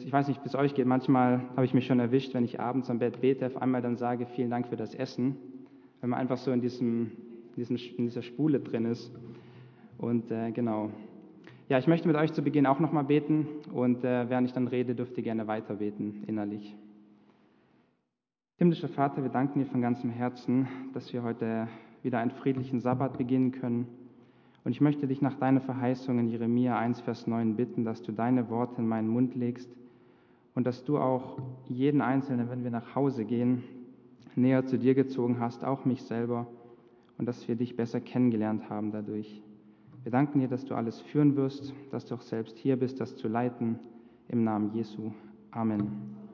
ich weiß nicht, wie es euch geht, manchmal habe ich mich schon erwischt, wenn ich abends am Bett bete, auf einmal dann sage, vielen Dank für das Essen, wenn man einfach so in dieser Spule drin ist. Und genau. Ja, ich möchte mit euch zu Beginn auch nochmal beten und während ich dann rede, dürft ihr gerne weiter beten, innerlich. Himmlischer Vater, wir danken dir von ganzem Herzen, dass wir heute wieder einen friedlichen Sabbat beginnen können. Und ich möchte dich nach deiner Verheißung in Jeremia 1, Vers 9 bitten, dass du deine Worte in meinen Mund legst und dass du auch jeden Einzelnen, wenn wir nach Hause gehen, näher zu dir gezogen hast, auch mich selber, und dass wir dich besser kennengelernt haben dadurch. Wir danken dir, dass du alles führen wirst, dass du auch selbst hier bist, das zu leiten, im Namen Jesu. Amen.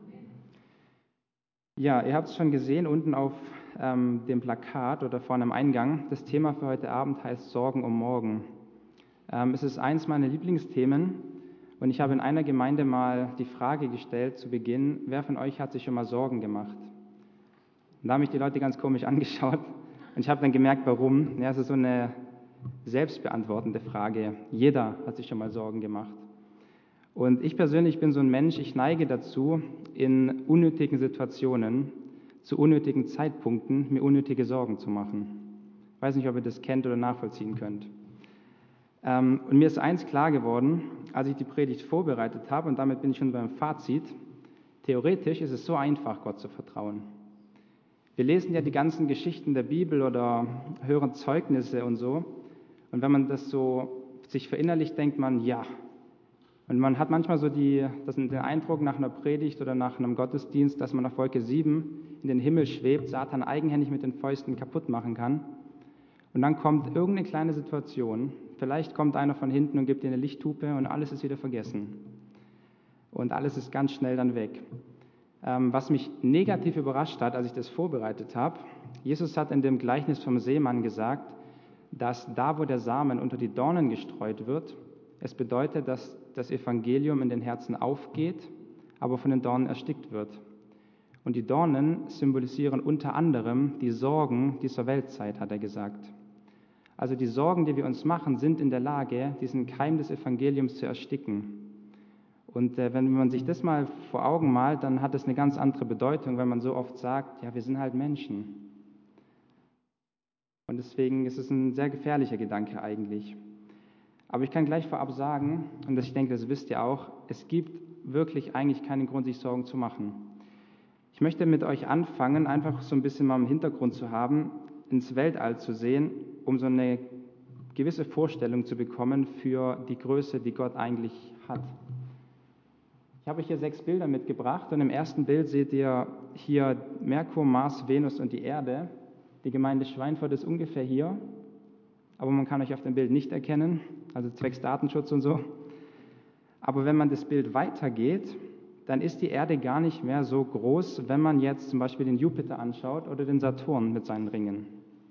Ja, ihr habt es schon gesehen, unten auf dem Plakat oder vorne am Eingang. Das Thema für heute Abend heißt Sorgen um morgen. Es ist eins meiner Lieblingsthemen und ich habe in einer Gemeinde mal die Frage gestellt zu Beginn, wer von euch hat sich schon mal Sorgen gemacht? Und da haben mich die Leute ganz komisch angeschaut und ich habe dann gemerkt, warum. Ja, es ist so eine selbstbeantwortende Frage. Jeder hat sich schon mal Sorgen gemacht. Und ich persönlich bin so ein Mensch, ich neige dazu, in unnötigen Situationen, zu unnötigen Zeitpunkten, mir unnötige Sorgen zu machen. Ich weiß nicht, ob ihr das kennt oder nachvollziehen könnt. Und mir ist eins klar geworden, als ich die Predigt vorbereitet habe, und damit bin ich schon beim Fazit, theoretisch ist es so einfach, Gott zu vertrauen. Wir lesen ja die ganzen Geschichten der Bibel oder hören Zeugnisse und so. Und wenn man das so sich verinnerlicht, denkt man, ja. Und man hat manchmal so den Eindruck nach einer Predigt oder nach einem Gottesdienst, dass man auf Wolke 7 in den Himmel schwebt, Satan eigenhändig mit den Fäusten kaputt machen kann. Und dann kommt irgendeine kleine Situation, vielleicht kommt einer von hinten und gibt dir eine Lichthupe und alles ist wieder vergessen. Und alles ist ganz schnell dann weg. Was mich negativ überrascht hat, als ich das vorbereitet habe, Jesus hat in dem Gleichnis vom Seemann gesagt, dass da, wo der Samen unter die Dornen gestreut wird, es bedeutet, dass das Evangelium in den Herzen aufgeht, aber von den Dornen erstickt wird. Und die Dornen symbolisieren unter anderem die Sorgen dieser Weltzeit, hat er gesagt. Also die Sorgen, die wir uns machen, sind in der Lage, diesen Keim des Evangeliums zu ersticken. Und wenn man sich das mal vor Augen malt, dann hat das eine ganz andere Bedeutung, wenn man so oft sagt, ja, wir sind halt Menschen. Und deswegen ist es ein sehr gefährlicher Gedanke eigentlich. Aber ich kann gleich vorab sagen, und ich denke, das wisst ihr auch, es gibt wirklich eigentlich keinen Grund, sich Sorgen zu machen. Ich möchte mit euch anfangen, einfach so ein bisschen mal im Hintergrund zu haben, ins Weltall zu sehen, um so eine gewisse Vorstellung zu bekommen für die Größe, die Gott eigentlich hat. Ich habe euch hier 6 Bilder mitgebracht und im ersten Bild seht ihr hier Merkur, Mars, Venus und die Erde. Die Gemeinde Schweinfurt ist ungefähr hier, aber man kann euch auf dem Bild nicht erkennen, also zwecks Datenschutz und so. Aber wenn man das Bild weitergeht, dann ist die Erde gar nicht mehr so groß, wenn man jetzt zum Beispiel den Jupiter anschaut oder den Saturn mit seinen Ringen.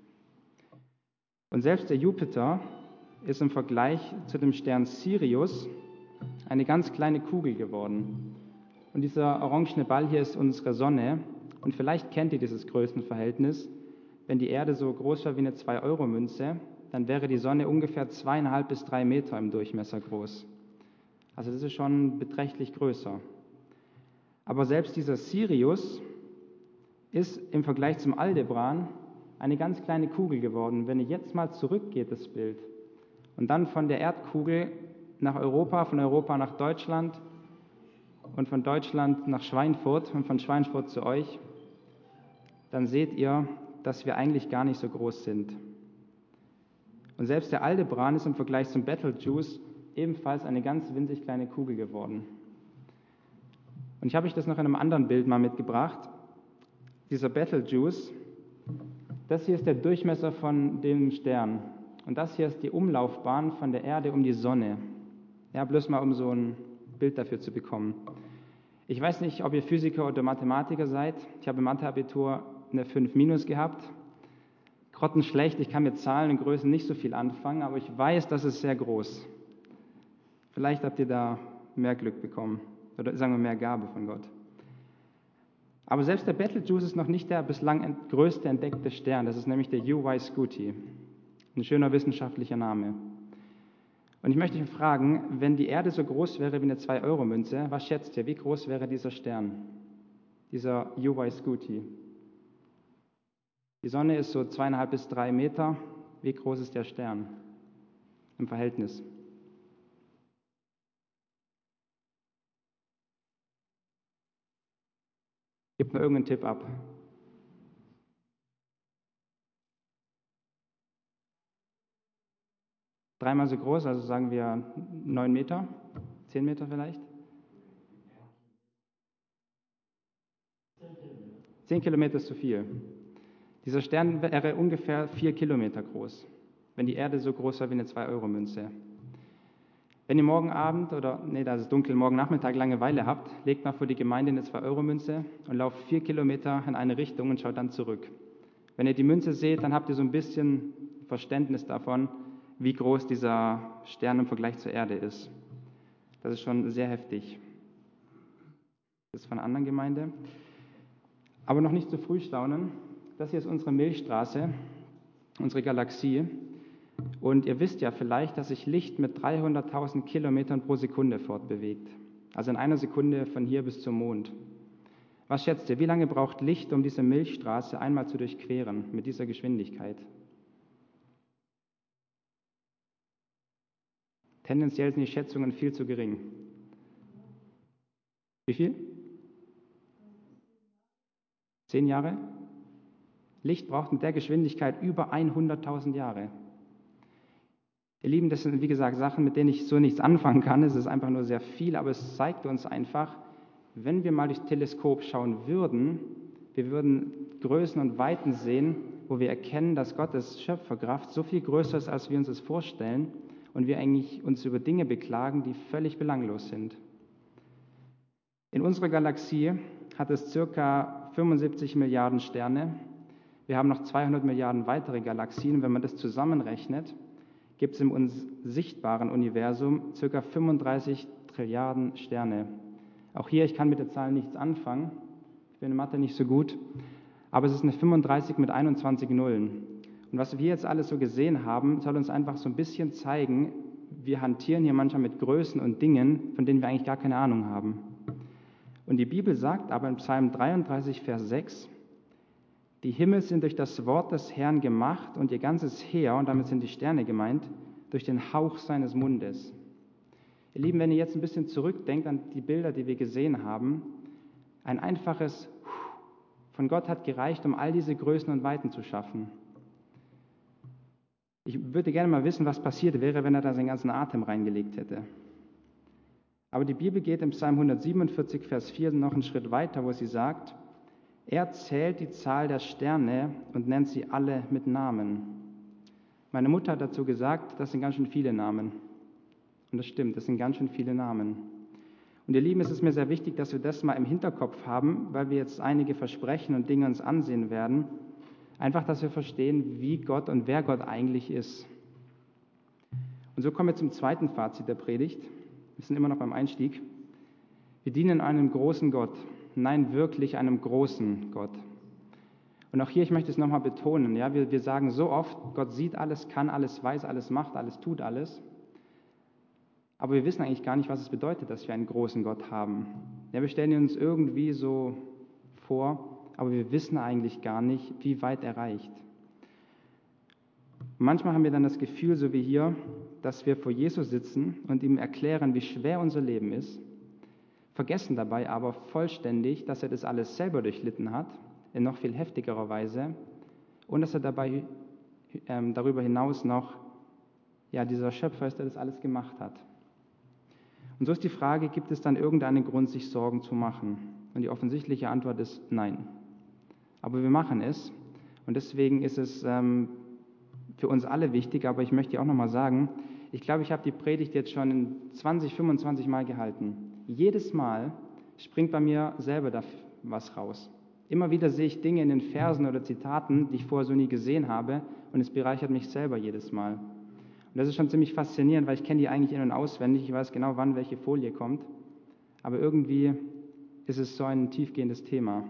Und selbst der Jupiter ist im Vergleich zu dem Stern Sirius eine ganz kleine Kugel geworden. Und dieser orangene Ball hier ist unsere Sonne. Und vielleicht kennt ihr dieses Größenverhältnis. Wenn die Erde so groß wäre wie eine 2-Euro-Münze, dann wäre die Sonne ungefähr 2,5 bis 3 Meter im Durchmesser groß. Also das ist schon beträchtlich größer. Aber selbst dieser Sirius ist im Vergleich zum Aldebaran eine ganz kleine Kugel geworden. Wenn ihr jetzt mal zurückgeht, das Bild, und dann von der Erdkugel nach Europa, von Europa nach Deutschland und von Deutschland nach Schweinfurt und von Schweinfurt zu euch, dann seht ihr, dass wir eigentlich gar nicht so groß sind. Und selbst der Aldebaran ist im Vergleich zum Betelgeuse ebenfalls eine ganz winzig kleine Kugel geworden. Und ich habe euch das noch in einem anderen Bild mal mitgebracht. Dieser Betelgeuse, das hier ist der Durchmesser von dem Stern. Und das hier ist die Umlaufbahn von der Erde um die Sonne. Ja, bloß mal, um so ein Bild dafür zu bekommen. Ich weiß nicht, ob ihr Physiker oder Mathematiker seid. Ich habe im Mathe-Abitur eine 5- gehabt. Grottenschlecht, ich kann mit Zahlen und Größen nicht so viel anfangen, aber ich weiß, das ist sehr groß. Vielleicht habt ihr da mehr Glück bekommen, oder sagen wir mehr Gabe von Gott. Aber selbst der Betelgeuse ist noch nicht der bislang größte entdeckte Stern, das ist nämlich der UY Scuti. Ein schöner wissenschaftlicher Name. Und ich möchte euch fragen, wenn die Erde so groß wäre wie eine 2-Euro-Münze, was schätzt ihr, wie groß wäre dieser Stern, dieser Uvae Scuti? Die Sonne ist so 2,5 bis 3 Meter. Wie groß ist der Stern im Verhältnis? Gebt mir irgendeinen Tipp ab. Dreimal so groß, also sagen wir 9 Meter, 10 Meter vielleicht? 10 Kilometer ist zu viel. Dieser Stern wäre ungefähr 4 Kilometer groß, wenn die Erde so groß wäre wie eine 2-Euro-Münze. Wenn ihr morgen Abend da ist es dunkel, morgen Nachmittag Langeweile habt, legt mal vor die Gemeinde eine 2-Euro-Münze und lauft 4 Kilometer in eine Richtung und schaut dann zurück. Wenn ihr die Münze seht, dann habt ihr so ein bisschen Verständnis davon, wie groß dieser Stern im Vergleich zur Erde ist. Das ist schon sehr heftig. Das ist von einer anderen Gemeinde. Aber noch nicht zu früh staunen. Das hier ist unsere Milchstraße, unsere Galaxie. Und ihr wisst ja vielleicht, dass sich Licht mit 300.000 Kilometern pro Sekunde fortbewegt. Also in einer Sekunde von hier bis zum Mond. Was schätzt ihr, wie lange braucht Licht, um diese Milchstraße einmal zu durchqueren mit dieser Geschwindigkeit? Tendenziell sind die Schätzungen viel zu gering. Wie viel? 10 Jahre? Licht braucht mit der Geschwindigkeit über 100.000 Jahre. Ihr Lieben, das sind wie gesagt Sachen, mit denen ich so nichts anfangen kann. Es ist einfach nur sehr viel, aber es zeigt uns einfach, wenn wir mal durchs Teleskop schauen würden, wir würden Größen und Weiten sehen, wo wir erkennen, dass Gottes Schöpferkraft so viel größer ist, als wir uns das vorstellen und wir eigentlich uns über Dinge beklagen, die völlig belanglos sind. In unserer Galaxie hat es ca. 75 Milliarden Sterne. Wir haben noch 200 Milliarden weitere Galaxien. Wenn man das zusammenrechnet, gibt es in uns sichtbaren Universum ca. 35 Trilliarden Sterne. Auch hier, ich kann mit der Zahl nichts anfangen. Ich bin in Mathe nicht so gut. Aber es ist eine 35 mit 21 Nullen. Und was wir jetzt alles so gesehen haben, soll uns einfach so ein bisschen zeigen, wir hantieren hier manchmal mit Größen und Dingen, von denen wir eigentlich gar keine Ahnung haben. Und die Bibel sagt aber in Psalm 33, Vers 6, die Himmel sind durch das Wort des Herrn gemacht und ihr ganzes Heer, und damit sind die Sterne gemeint, durch den Hauch seines Mundes. Ihr Lieben, wenn ihr jetzt ein bisschen zurückdenkt an die Bilder, die wir gesehen haben, ein einfaches von Gott hat gereicht, um all diese Größen und Weiten zu schaffen. Ich würde gerne mal wissen, was passiert wäre, wenn er da seinen ganzen Atem reingelegt hätte. Aber die Bibel geht im Psalm 147, Vers 4 noch einen Schritt weiter, wo sie sagt, er zählt die Zahl der Sterne und nennt sie alle mit Namen. Meine Mutter hat dazu gesagt, das sind ganz schön viele Namen. Und das stimmt, das sind ganz schön viele Namen. Und ihr Lieben, es ist mir sehr wichtig, dass wir das mal im Hinterkopf haben, weil wir jetzt einige Versprechen und Dinge uns ansehen werden. Einfach, dass wir verstehen, wie Gott und wer Gott eigentlich ist. Und so kommen wir zum zweiten Fazit der Predigt. Wir sind immer noch beim Einstieg. Wir dienen einem großen Gott. Nein, wirklich einem großen Gott. Und auch hier, ich möchte es nochmal betonen, ja, wir sagen so oft, Gott sieht alles, kann alles, weiß alles, macht alles, tut alles. Aber wir wissen eigentlich gar nicht, was es bedeutet, dass wir einen großen Gott haben. Ja, wir stellen ihn uns irgendwie so vor, aber wir wissen eigentlich gar nicht, wie weit er reicht. Manchmal haben wir dann das Gefühl, so wie hier, dass wir vor Jesus sitzen und ihm erklären, wie schwer unser Leben ist, vergessen dabei aber vollständig, dass er das alles selber durchlitten hat, in noch viel heftigerer Weise, und dass er darüber hinaus noch dieser Schöpfer ist, der das alles gemacht hat. Und so ist die Frage, gibt es dann irgendeinen Grund, sich Sorgen zu machen? Und die offensichtliche Antwort ist nein. Aber wir machen es, und deswegen ist es für uns alle wichtig, aber ich möchte dir auch nochmal sagen, ich glaube, ich habe die Predigt jetzt schon 20, 25 Mal gehalten. Jedes Mal springt bei mir selber da was raus. Immer wieder sehe ich Dinge in den Versen oder Zitaten, die ich vorher so nie gesehen habe, und es bereichert mich selber jedes Mal. Und das ist schon ziemlich faszinierend, weil ich kenne die eigentlich in- und auswendig, ich weiß genau, wann welche Folie kommt, aber irgendwie ist es so ein tiefgehendes Thema.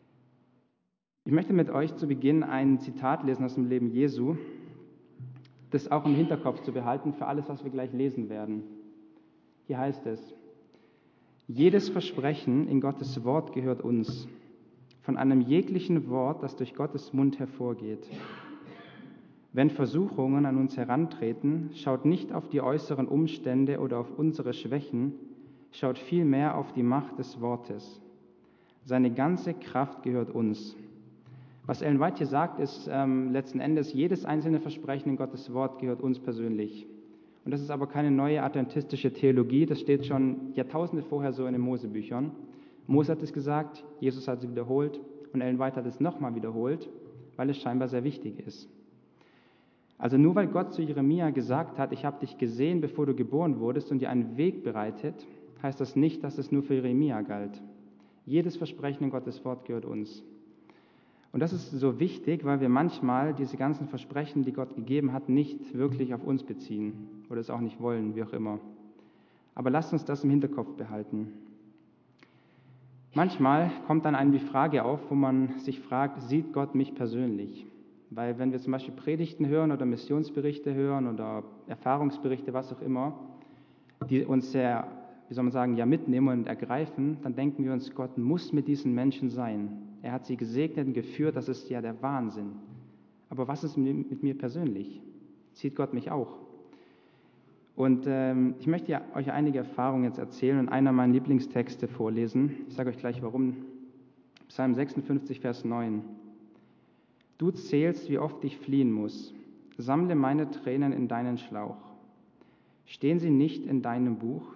Ich möchte mit euch zu Beginn ein Zitat lesen aus dem Leben Jesu, das auch im Hinterkopf zu behalten für alles, was wir gleich lesen werden. Hier heißt es: Jedes Versprechen in Gottes Wort gehört uns, von einem jeglichen Wort, das durch Gottes Mund hervorgeht. Wenn Versuchungen an uns herantreten, schaut nicht auf die äußeren Umstände oder auf unsere Schwächen, schaut vielmehr auf die Macht des Wortes. Seine ganze Kraft gehört uns. Was Ellen White hier sagt, ist letzten Endes, jedes einzelne Versprechen in Gottes Wort gehört uns persönlich. Und das ist aber keine neue adventistische Theologie, das steht schon Jahrtausende vorher so in den Mosebüchern. Mose hat es gesagt, Jesus hat es wiederholt und Ellen White hat es nochmal wiederholt, weil es scheinbar sehr wichtig ist. Also nur weil Gott zu Jeremia gesagt hat, ich habe dich gesehen, bevor du geboren wurdest und dir einen Weg bereitet, heißt das nicht, dass es nur für Jeremia galt. Jedes Versprechen in Gottes Wort gehört uns. Und das ist so wichtig, weil wir manchmal diese ganzen Versprechen, die Gott gegeben hat, nicht wirklich auf uns beziehen oder es auch nicht wollen, wie auch immer. Aber lasst uns das im Hinterkopf behalten. Manchmal kommt dann einem die Frage auf, wo man sich fragt, sieht Gott mich persönlich? Weil wenn wir zum Beispiel Predigten hören oder Missionsberichte hören oder Erfahrungsberichte, was auch immer, die uns sehr, wie soll man sagen, ja mitnehmen und ergreifen, dann denken wir uns, Gott muss mit diesen Menschen sein. Er hat sie gesegnet und geführt, das ist ja der Wahnsinn. Aber was ist mit mir persönlich? Sieht Gott mich auch? Und ich möchte euch einige Erfahrungen jetzt erzählen und einer meiner Lieblingstexte vorlesen. Ich sage euch gleich warum. Psalm 56, Vers 9. Du zählst, wie oft ich fliehen muss. Sammle meine Tränen in deinen Schlauch. Stehen sie nicht in deinem Buch?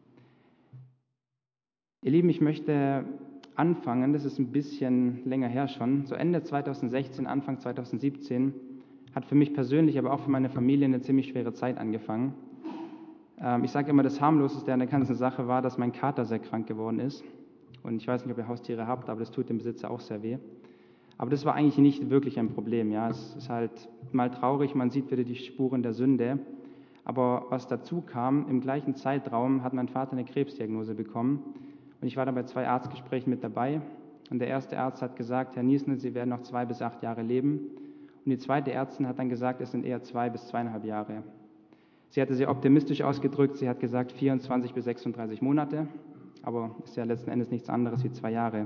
Ihr Lieben, ich möchte anfangen, das ist ein bisschen länger her schon, so Ende 2016, Anfang 2017, hat für mich persönlich, aber auch für meine Familie eine ziemlich schwere Zeit angefangen. Ich sage immer, das Harmloseste an der ganzen Sache war, dass mein Kater sehr krank geworden ist. Und ich weiß nicht, ob ihr Haustiere habt, aber das tut dem Besitzer auch sehr weh. Aber das war eigentlich nicht wirklich ein Problem. Ja, es ist halt mal traurig, man sieht wieder die Spuren der Sünde. Aber was dazu kam, im gleichen Zeitraum hat mein Vater eine Krebsdiagnose bekommen. Und ich war da bei 2 Arztgesprächen mit dabei. Und der erste Arzt hat gesagt, Herr Niesner, Sie werden noch 2 bis 8 Jahre leben. Und die zweite Ärztin hat dann gesagt, es sind eher 2 bis 2,5 Jahre. Sie hatte sehr optimistisch ausgedrückt. Sie hat gesagt 24 bis 36 Monate. Aber ist ja letzten Endes nichts anderes wie 2 Jahre.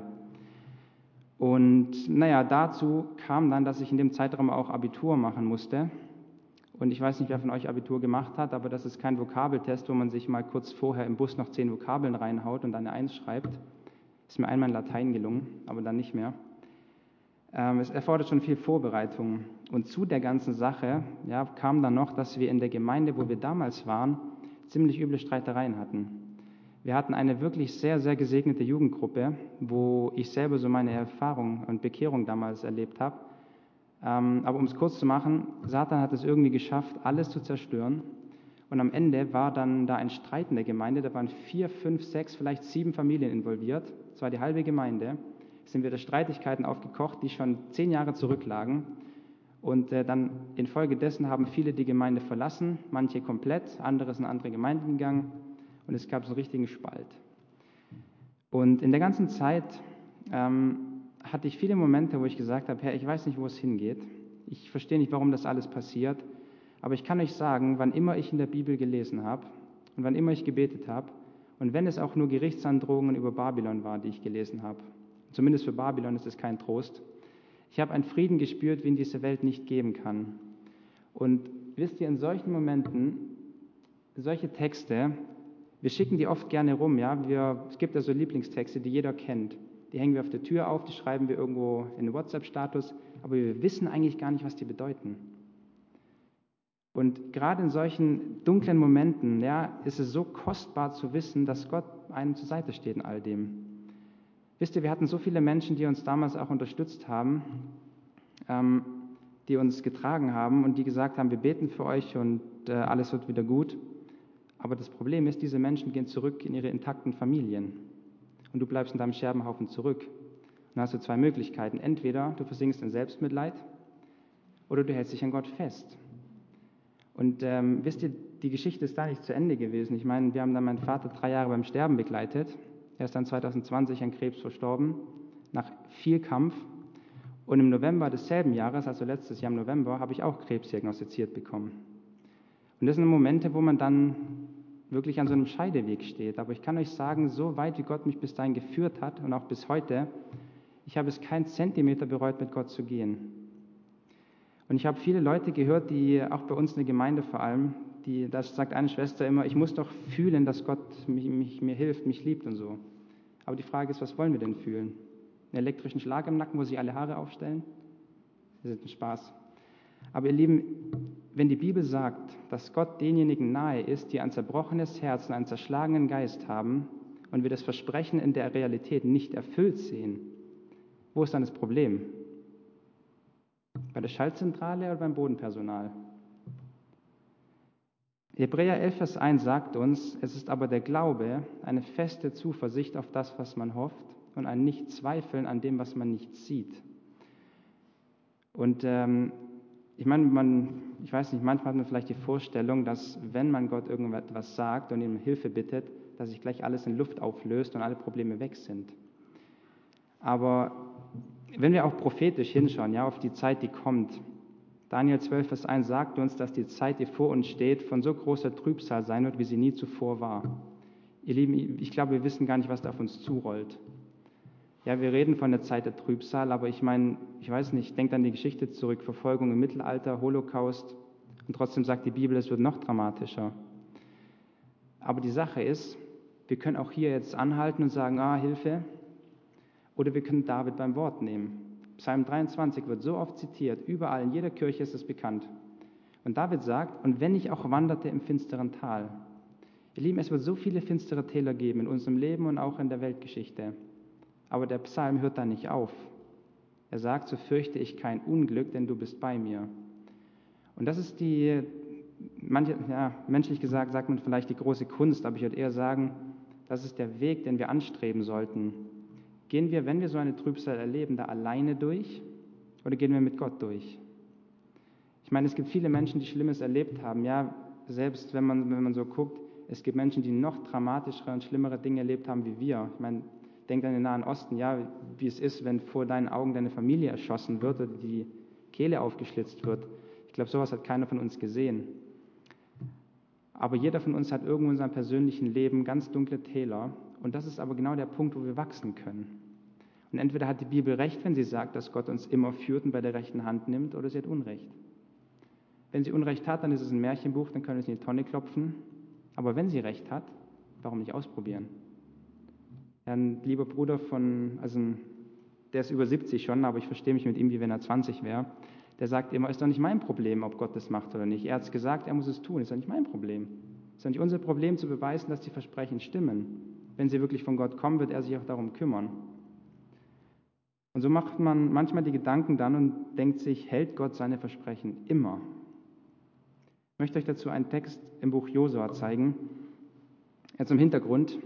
Und dazu kam dann, dass ich in dem Zeitraum auch Abitur machen musste. Und ich weiß nicht, wer von euch Abitur gemacht hat, aber das ist kein Vokabeltest, wo man sich mal kurz vorher im Bus noch 10 Vokabeln reinhaut und dann eine 1 schreibt. Ist mir einmal in Latein gelungen, aber dann nicht mehr. Es erfordert schon viel Vorbereitung. Und zu der ganzen Sache kam dann noch, dass wir in der Gemeinde, wo wir damals waren, ziemlich üble Streitereien hatten. Wir hatten eine wirklich sehr, sehr gesegnete Jugendgruppe, wo ich selber so meine Erfahrung und Bekehrung damals erlebt habe. Aber um es kurz zu machen, Satan hat es irgendwie geschafft, alles zu zerstören. Und am Ende war dann da ein Streit in der Gemeinde. Da waren 4, 5, 6, vielleicht 7 Familien involviert. Das war die halbe Gemeinde. Es sind wieder Streitigkeiten aufgekocht, die schon 10 Jahre zurücklagen. Und dann infolgedessen haben viele die Gemeinde verlassen, manche komplett, andere sind in andere Gemeinden gegangen. Und es gab so einen richtigen Spalt. Und in der ganzen Zeit hatte ich viele Momente, wo ich gesagt habe, Herr, ich weiß nicht, wo es hingeht. Ich verstehe nicht, warum das alles passiert. Aber ich kann euch sagen, wann immer ich in der Bibel gelesen habe und wann immer ich gebetet habe und wenn es auch nur Gerichtsandrohungen über Babylon war, die ich gelesen habe, zumindest für Babylon ist es kein Trost, ich habe einen Frieden gespürt, wie ihn diese Welt nicht geben kann. Und wisst ihr, in solchen Momenten, solche Texte, wir schicken die oft gerne rum, es gibt ja so Lieblingstexte, die jeder kennt. Die hängen wir auf der Tür auf, die schreiben wir irgendwo in den WhatsApp-Status, aber wir wissen eigentlich gar nicht, was die bedeuten. Und gerade in solchen dunklen Momenten, ist es so kostbar zu wissen, dass Gott einem zur Seite steht in all dem. Wisst ihr, wir hatten so viele Menschen, die uns damals auch unterstützt haben, die uns getragen haben und die gesagt haben, wir beten für euch und alles wird wieder gut. Aber das Problem ist, diese Menschen gehen zurück in ihre intakten Familien. Und du bleibst in deinem Scherbenhaufen zurück. Und dann hast du 2 Möglichkeiten. Entweder du versinkst in Selbstmitleid oder du hältst dich an Gott fest. Und wisst ihr, die Geschichte ist da nicht zu Ende gewesen. Ich meine, wir haben dann meinen Vater 3 Jahre beim Sterben begleitet. Er ist dann 2020 an Krebs verstorben, nach viel Kampf. Und im November desselben Jahres, also letztes Jahr im November, habe ich auch Krebs diagnostiziert bekommen. Und das sind Momente, wo man dann wirklich an so einem Scheideweg steht. Aber ich kann euch sagen, so weit wie Gott mich bis dahin geführt hat und auch bis heute, ich habe es keinen Zentimeter bereut, mit Gott zu gehen. Und ich habe viele Leute gehört, die auch bei uns in der Gemeinde vor allem, das sagt eine Schwester immer, ich muss doch fühlen, dass Gott mir hilft, mich liebt und so. Aber die Frage ist, was wollen wir denn fühlen? Einen elektrischen Schlag im Nacken, wo sich alle Haare aufstellen? Das ist ein Spaß. Aber ihr Lieben, wenn die Bibel sagt, dass Gott denjenigen nahe ist, die ein zerbrochenes Herz und einen zerschlagenen Geist haben und wir das Versprechen in der Realität nicht erfüllt sehen, wo ist dann das Problem? Bei der Schaltzentrale oder beim Bodenpersonal? Hebräer 11, Vers 1 sagt uns, es ist aber der Glaube, eine feste Zuversicht auf das, was man hofft und ein Nicht-Zweifeln an dem, was man nicht sieht. Und ich meine, ich weiß nicht, manchmal hat man vielleicht die Vorstellung, dass wenn man Gott irgendetwas sagt und ihm Hilfe bittet, dass sich gleich alles in Luft auflöst und alle Probleme weg sind. Aber wenn wir auch prophetisch hinschauen, ja, auf die Zeit, die kommt, Daniel 12, Vers 1 sagt uns, dass die Zeit, die vor uns steht, von so großer Trübsal sein wird, wie sie nie zuvor war. Ihr Lieben, ich glaube, wir wissen gar nicht, was da auf uns zurollt. Ja, wir reden von der Zeit der Trübsal, aber ich meine, ich weiß nicht, denkt an die Geschichte zurück, Verfolgung im Mittelalter, Holocaust, und trotzdem sagt die Bibel, es wird noch dramatischer. Aber die Sache ist, wir können auch hier jetzt anhalten und sagen, Hilfe, oder wir können David beim Wort nehmen. Psalm 23 wird so oft zitiert, überall, in jeder Kirche ist es bekannt. Und David sagt, und wenn ich auch wanderte im finsteren Tal. Ihr Lieben, es wird so viele finstere Täler geben in unserem Leben und auch in der Weltgeschichte. Aber der Psalm hört da nicht auf. Er sagt, so fürchte ich kein Unglück, denn du bist bei mir. Und das ist menschlich gesagt, sagt man vielleicht die große Kunst, aber ich würde eher sagen, das ist der Weg, den wir anstreben sollten. Gehen wir, wenn wir so eine Trübsal erleben, da alleine durch oder gehen wir mit Gott durch? Ich meine, es gibt viele Menschen, die Schlimmes erlebt haben. Ja, selbst wenn man so guckt, es gibt Menschen, die noch dramatischere und schlimmere Dinge erlebt haben wie wir. Ich meine, denk an den Nahen Osten, ja, wie es ist, wenn vor deinen Augen deine Familie erschossen wird oder die Kehle aufgeschlitzt wird. Ich glaube, sowas hat keiner von uns gesehen. Aber jeder von uns hat irgendwo in seinem persönlichen Leben ganz dunkle Täler. Und das ist aber genau der Punkt, wo wir wachsen können. Und entweder hat die Bibel recht, wenn sie sagt, dass Gott uns immer führt und bei der rechten Hand nimmt, oder sie hat Unrecht. Wenn sie Unrecht hat, dann ist es ein Märchenbuch, dann können wir es in die Tonne klopfen. Aber wenn sie recht hat, warum nicht ausprobieren? Ein lieber Bruder der ist über 70 schon, aber ich verstehe mich mit ihm, wie wenn er 20 wäre. Der sagt immer, ist doch nicht mein Problem, ob Gott das macht oder nicht. Er hat es gesagt, er muss es tun, ist doch nicht mein Problem. Ist doch nicht unser Problem zu beweisen, dass die Versprechen stimmen. Wenn sie wirklich von Gott kommen, wird er sich auch darum kümmern. Und so macht man manchmal die Gedanken dann und denkt sich, hält Gott seine Versprechen immer? Ich möchte euch dazu einen Text im Buch Josua zeigen. Jetzt im Hintergrund.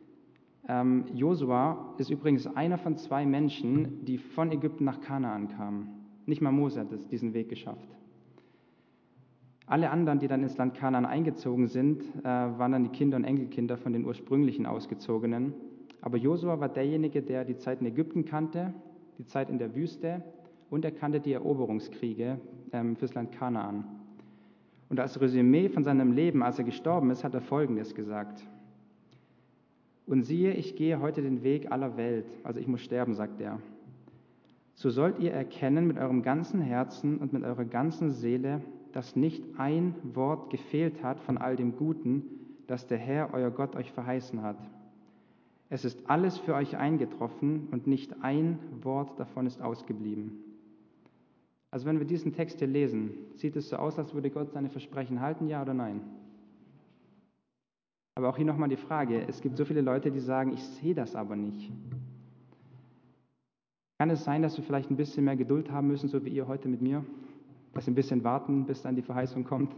Josua ist übrigens einer von 2 Menschen, die von Ägypten nach Kanaan kamen. Nicht mal Mose hat diesen Weg geschafft. Alle anderen, die dann ins Land Kanaan eingezogen sind, waren dann die Kinder und Enkelkinder von den ursprünglichen Ausgezogenen. Aber Josua war derjenige, der die Zeit in Ägypten kannte, die Zeit in der Wüste, und er kannte die Eroberungskriege fürs Land Kanaan. Und als Resümee von seinem Leben, als er gestorben ist, hat er Folgendes gesagt. Und siehe, ich gehe heute den Weg aller Welt, also ich muss sterben, sagt er. So sollt ihr erkennen mit eurem ganzen Herzen und mit eurer ganzen Seele, dass nicht ein Wort gefehlt hat von all dem Guten, das der Herr, euer Gott, euch verheißen hat. Es ist alles für euch eingetroffen und nicht ein Wort davon ist ausgeblieben. Also wenn wir diesen Text hier lesen, sieht es so aus, als würde Gott seine Versprechen halten, ja oder nein? Aber auch hier nochmal die Frage, es gibt so viele Leute, die sagen, ich sehe das aber nicht. Kann es sein, dass wir vielleicht ein bisschen mehr Geduld haben müssen, so wie ihr heute mit mir? Dass wir ein bisschen warten, bis dann die Verheißung kommt?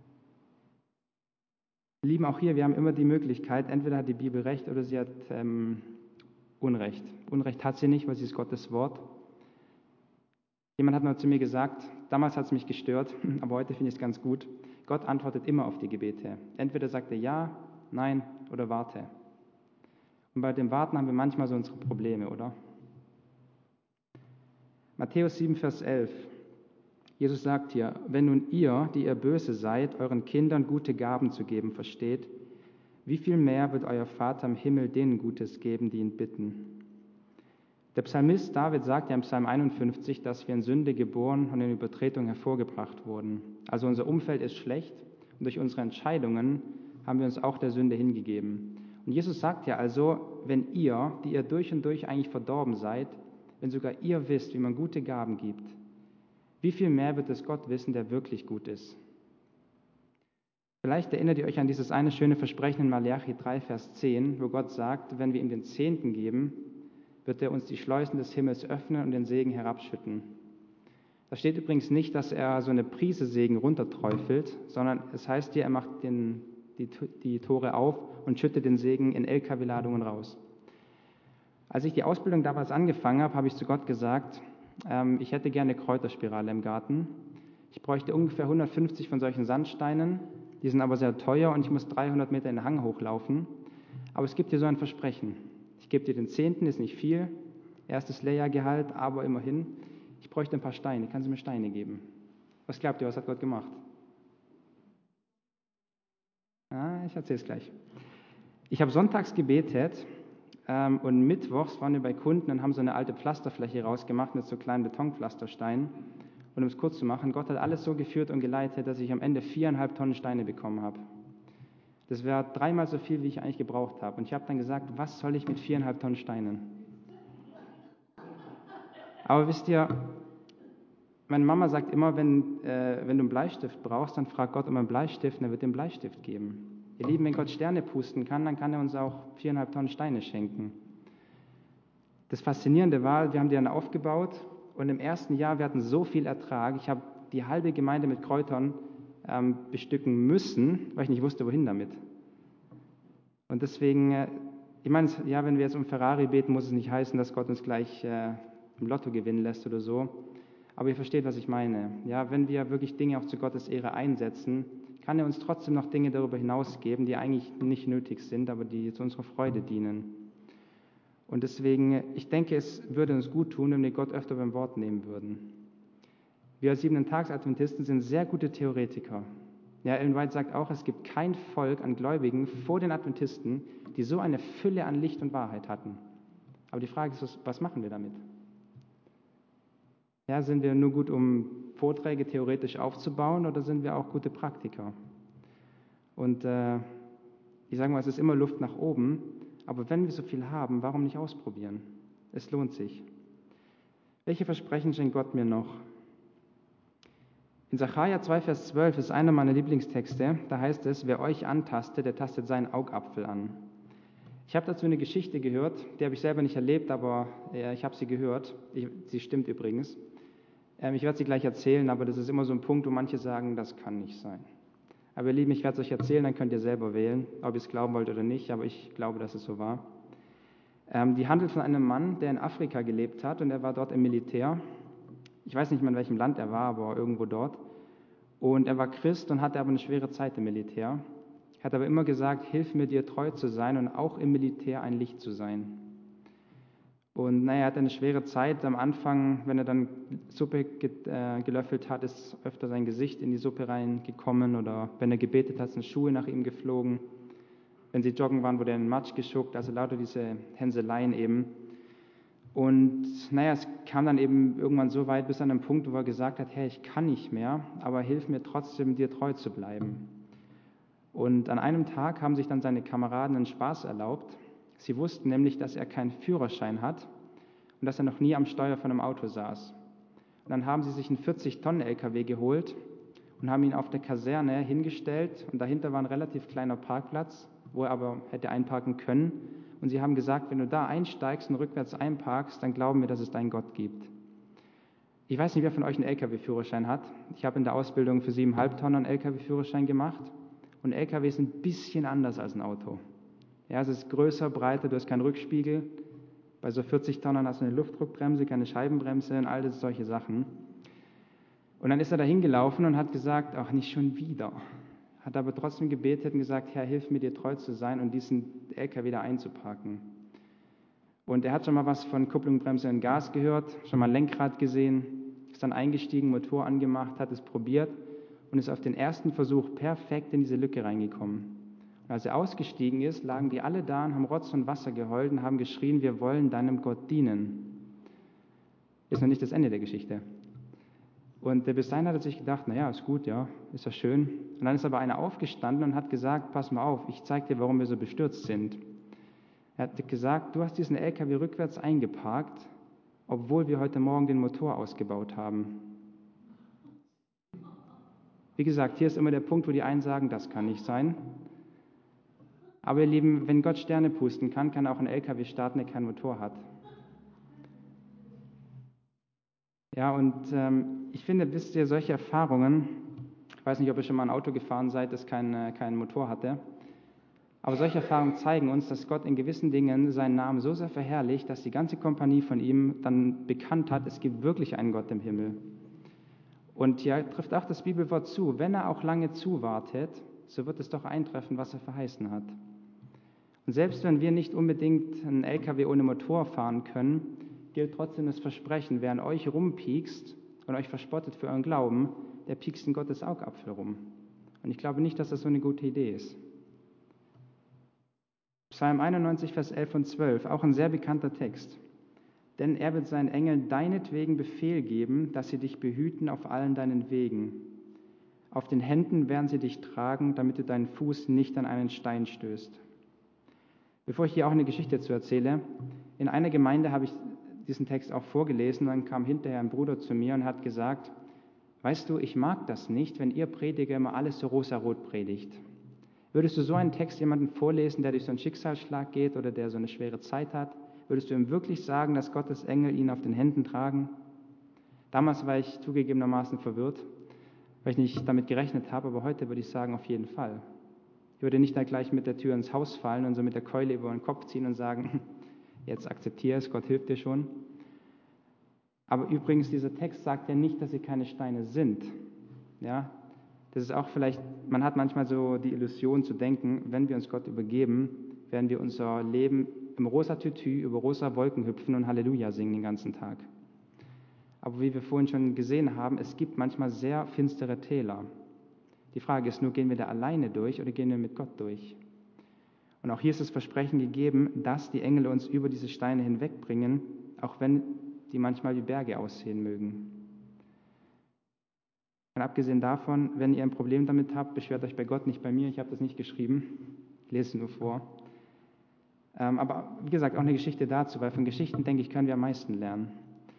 Lieben, auch hier, wir haben immer die Möglichkeit, entweder hat die Bibel recht oder sie hat Unrecht. Unrecht hat sie nicht, weil sie ist Gottes Wort. Jemand hat mal zu mir gesagt, damals hat es mich gestört, aber heute finde ich es ganz gut. Gott antwortet immer auf die Gebete. Entweder sagt er ja, nein oder warte. Und bei dem Warten haben wir manchmal so unsere Probleme, oder? Matthäus 7, Vers 11. Jesus sagt hier, wenn nun ihr, die ihr böse seid, euren Kindern gute Gaben zu geben versteht, wie viel mehr wird euer Vater im Himmel denen Gutes geben, die ihn bitten? Der Psalmist David sagt ja im Psalm 51, dass wir in Sünde geboren und in Übertretung hervorgebracht wurden. Also unser Umfeld ist schlecht und durch unsere Entscheidungen haben wir uns auch der Sünde hingegeben. Und Jesus sagt ja also, wenn ihr, die ihr durch und durch eigentlich verdorben seid, wenn sogar ihr wisst, wie man gute Gaben gibt, wie viel mehr wird es Gott wissen, der wirklich gut ist? Vielleicht erinnert ihr euch an dieses eine schöne Versprechen in Maleachi 3, Vers 10, wo Gott sagt, wenn wir ihm den Zehnten geben, wird er uns die Schleusen des Himmels öffnen und den Segen herabschütten. Da steht übrigens nicht, dass er so eine Prise Segen runterträufelt, sondern es heißt hier, er macht die Tore auf und schüttet den Segen in LKW-Ladungen raus. Als ich die Ausbildung damals angefangen habe, habe ich zu Gott gesagt, ich hätte gerne eine Kräuterspirale im Garten. Ich bräuchte ungefähr 150 von solchen Sandsteinen, die sind aber sehr teuer und ich muss 300 Meter in den Hang hochlaufen. Aber es gibt dir so ein Versprechen. Ich gebe dir den Zehnten, ist nicht viel, erstes Lehrjahrgehalt, aber immerhin. Ich bräuchte ein paar Steine, kannst du mir Steine geben? Was glaubt ihr, was hat Gott gemacht? Ich erzähle es gleich. Ich habe sonntags gebetet und mittwochs waren wir bei Kunden und haben so eine alte Pflasterfläche rausgemacht mit so kleinen Betonpflastersteinen. Und um es kurz zu machen, Gott hat alles so geführt und geleitet, dass ich am Ende 4,5 Tonnen Steine bekommen habe. Das wäre 3-mal so viel, wie ich eigentlich gebraucht habe. Und ich habe dann gesagt, was soll ich mit 4,5 Tonnen Steinen? Aber wisst ihr, meine Mama sagt immer, wenn du einen Bleistift brauchst, dann frag Gott um einen Bleistift und er wird dir einen Bleistift geben. Ihr Lieben, wenn Gott Sterne pusten kann, dann kann er uns auch 4,5 Tonnen Steine schenken. Das Faszinierende war, wir haben die dann aufgebaut und im ersten Jahr, wir hatten so viel Ertrag. Ich habe die halbe Gemeinde mit Kräutern bestücken müssen, weil ich nicht wusste, wohin damit. Und deswegen, ich meine, ja, wenn wir jetzt um Ferrari beten, muss es nicht heißen, dass Gott uns gleich im Lotto gewinnen lässt oder so. Aber ihr versteht, was ich meine. Ja, wenn wir wirklich Dinge auch zu Gottes Ehre einsetzen, kann er uns trotzdem noch Dinge darüber hinaus geben, die eigentlich nicht nötig sind, aber die zu unserer Freude dienen. Und deswegen, ich denke, es würde uns gut tun, wenn wir Gott öfter beim Wort nehmen würden. Wir als Siebenten-Tags-Adventisten sind sehr gute Theoretiker. Ja, Ellen White sagt auch, es gibt kein Volk an Gläubigen vor den Adventisten, die so eine Fülle an Licht und Wahrheit hatten. Aber die Frage ist, was machen wir damit? Ja, sind wir nur gut, um Vorträge theoretisch aufzubauen, oder sind wir auch gute Praktiker? Und ich sage mal, es ist immer Luft nach oben, aber wenn wir so viel haben, warum nicht ausprobieren? Es lohnt sich. Welche Versprechen schenkt Gott mir noch? In Sacharja 2, Vers 12 ist einer meiner Lieblingstexte. Da heißt es, wer euch antastet, der tastet seinen Augapfel an. Ich habe dazu eine Geschichte gehört, die habe ich selber nicht erlebt, aber ich habe sie gehört. Sie stimmt übrigens. Ich werde sie gleich erzählen, aber das ist immer so ein Punkt, wo manche sagen, das kann nicht sein. Aber ihr Lieben, ich werde es euch erzählen, dann könnt ihr selber wählen, ob ihr es glauben wollt oder nicht, aber ich glaube, dass es so war. Die handelt von einem Mann, der in Afrika gelebt hat und er war dort im Militär. Ich weiß nicht mehr, in welchem Land er war, aber irgendwo dort. Und er war Christ und hatte aber eine schwere Zeit im Militär. Er hat aber immer gesagt, hilf mir, dir treu zu sein und auch im Militär ein Licht zu sein. Und naja, er hatte eine schwere Zeit. Am Anfang, wenn er dann Suppe gelöffelt hat, ist öfter sein Gesicht in die Suppe reingekommen oder wenn er gebetet hat, sind Schuhe nach ihm geflogen. Wenn sie joggen waren, wurde er in den Matsch geschuckt, also lauter diese Hänseleien eben. Und naja, es kam dann eben irgendwann so weit bis an den Punkt, wo er gesagt hat, hey, ich kann nicht mehr, aber hilf mir trotzdem, dir treu zu bleiben. Und an einem Tag haben sich dann seine Kameraden einen Spaß erlaubt. Sie wussten nämlich, dass er keinen Führerschein hat und dass er noch nie am Steuer von einem Auto saß. Und dann haben sie sich einen 40-Tonnen-LKW geholt und haben ihn auf der Kaserne hingestellt und dahinter war ein relativ kleiner Parkplatz, wo er aber hätte einparken können. Und sie haben gesagt, wenn du da einsteigst und rückwärts einparkst, dann glauben wir, dass es deinen Gott gibt. Ich weiß nicht, wer von euch einen LKW-Führerschein hat. Ich habe in der Ausbildung für 7,5 Tonnen einen LKW-Führerschein gemacht. Und LKW ist ein bisschen anders als ein Auto. Ja, es ist größer, breiter, du hast keinen Rückspiegel. Bei so 40 Tonnen hast du eine Luftdruckbremse, keine Scheibenbremse und all das solche Sachen. Und dann ist er da hingelaufen und hat gesagt, ach, nicht schon wieder. Hat aber trotzdem gebetet und gesagt, Herr, hilf mir, dir treu zu sein und diesen LKW da einzuparken. Und er hat schon mal was von Kupplung, Bremse und Gas gehört, schon mal Lenkrad gesehen. ist dann eingestiegen, Motor angemacht, hat es probiert und ist auf den ersten Versuch perfekt in diese Lücke reingekommen. Und als er ausgestiegen ist, lagen die alle da und haben Rotz und Wasser geheult und haben geschrien, wir wollen deinem Gott dienen. Ist noch nicht das Ende der Geschichte. Und bis dahin hat er sich gedacht, naja, ist gut, ja, ist ja schön. Und dann ist aber einer aufgestanden und hat gesagt, pass mal auf, ich zeige dir, warum wir so bestürzt sind. Er hat gesagt, du hast diesen LKW rückwärts eingeparkt, obwohl wir heute Morgen den Motor ausgebaut haben. Wie gesagt, hier ist immer der Punkt, wo die einen sagen, das kann nicht sein. Aber ihr Lieben, wenn Gott Sterne pusten kann, kann er auch einen LKW starten, der keinen Motor hat. Ja, und ich finde, wisst ihr, solche Erfahrungen, ich weiß nicht, ob ihr schon mal ein Auto gefahren seid, das keinen Motor hatte, aber solche Erfahrungen zeigen uns, dass Gott in gewissen Dingen seinen Namen so sehr verherrlicht, dass die ganze Kompanie von ihm dann bekannt hat, es gibt wirklich einen Gott im Himmel. Und hier trifft auch das Bibelwort zu, wenn er auch lange zuwartet, so wird es doch eintreffen, was er verheißen hat. Und selbst wenn wir nicht unbedingt einen LKW ohne Motor fahren können, gilt trotzdem das Versprechen, wer an euch rumpiekst und euch verspottet für euren Glauben, der piekst in Gottes Augapfel rum. Und ich glaube nicht, dass das so eine gute Idee ist. Psalm 91, Vers 11 und 12, auch ein sehr bekannter Text. Denn er wird seinen Engeln deinetwegen Befehl geben, dass sie dich behüten auf allen deinen Wegen. Auf den Händen werden sie dich tragen, damit du deinen Fuß nicht an einen Stein stößt. Bevor ich hier auch eine Geschichte dazu erzähle, in einer Gemeinde habe ich diesen Text auch vorgelesen, dann kam hinterher ein Bruder zu mir und hat gesagt, weißt du, ich mag das nicht, wenn ihr Prediger immer alles so rosarot predigt. Würdest du so einen Text jemandem vorlesen, der durch so einen Schicksalsschlag geht oder der so eine schwere Zeit hat? Würdest du ihm wirklich sagen, dass Gottes Engel ihn auf den Händen tragen? Damals war ich zugegebenermaßen verwirrt, weil ich nicht damit gerechnet habe, aber heute würde ich sagen, auf jeden Fall. Ich würde nicht da gleich mit der Tür ins Haus fallen und so mit der Keule über den Kopf ziehen und sagen, jetzt akzeptiere es, Gott hilft dir schon. Aber übrigens, dieser Text sagt ja nicht, dass sie keine Steine sind. Ja, das ist auch vielleicht, man hat manchmal so die Illusion zu denken, wenn wir uns Gott übergeben, werden wir unser Leben im rosa Tütü über rosa Wolken hüpfen und Halleluja singen den ganzen Tag. Aber wie wir vorhin schon gesehen haben, es gibt manchmal sehr finstere Täler. Die Frage ist nur, gehen wir da alleine durch oder gehen wir mit Gott durch? Und auch hier ist das Versprechen gegeben, dass die Engel uns über diese Steine hinwegbringen, auch wenn die manchmal wie Berge aussehen mögen. Und abgesehen davon, wenn ihr ein Problem damit habt, beschwert euch bei Gott, nicht bei mir, ich habe das nicht geschrieben, ich lese es nur vor. Aber wie gesagt, auch eine Geschichte dazu, weil von Geschichten, denke ich, können wir am meisten lernen.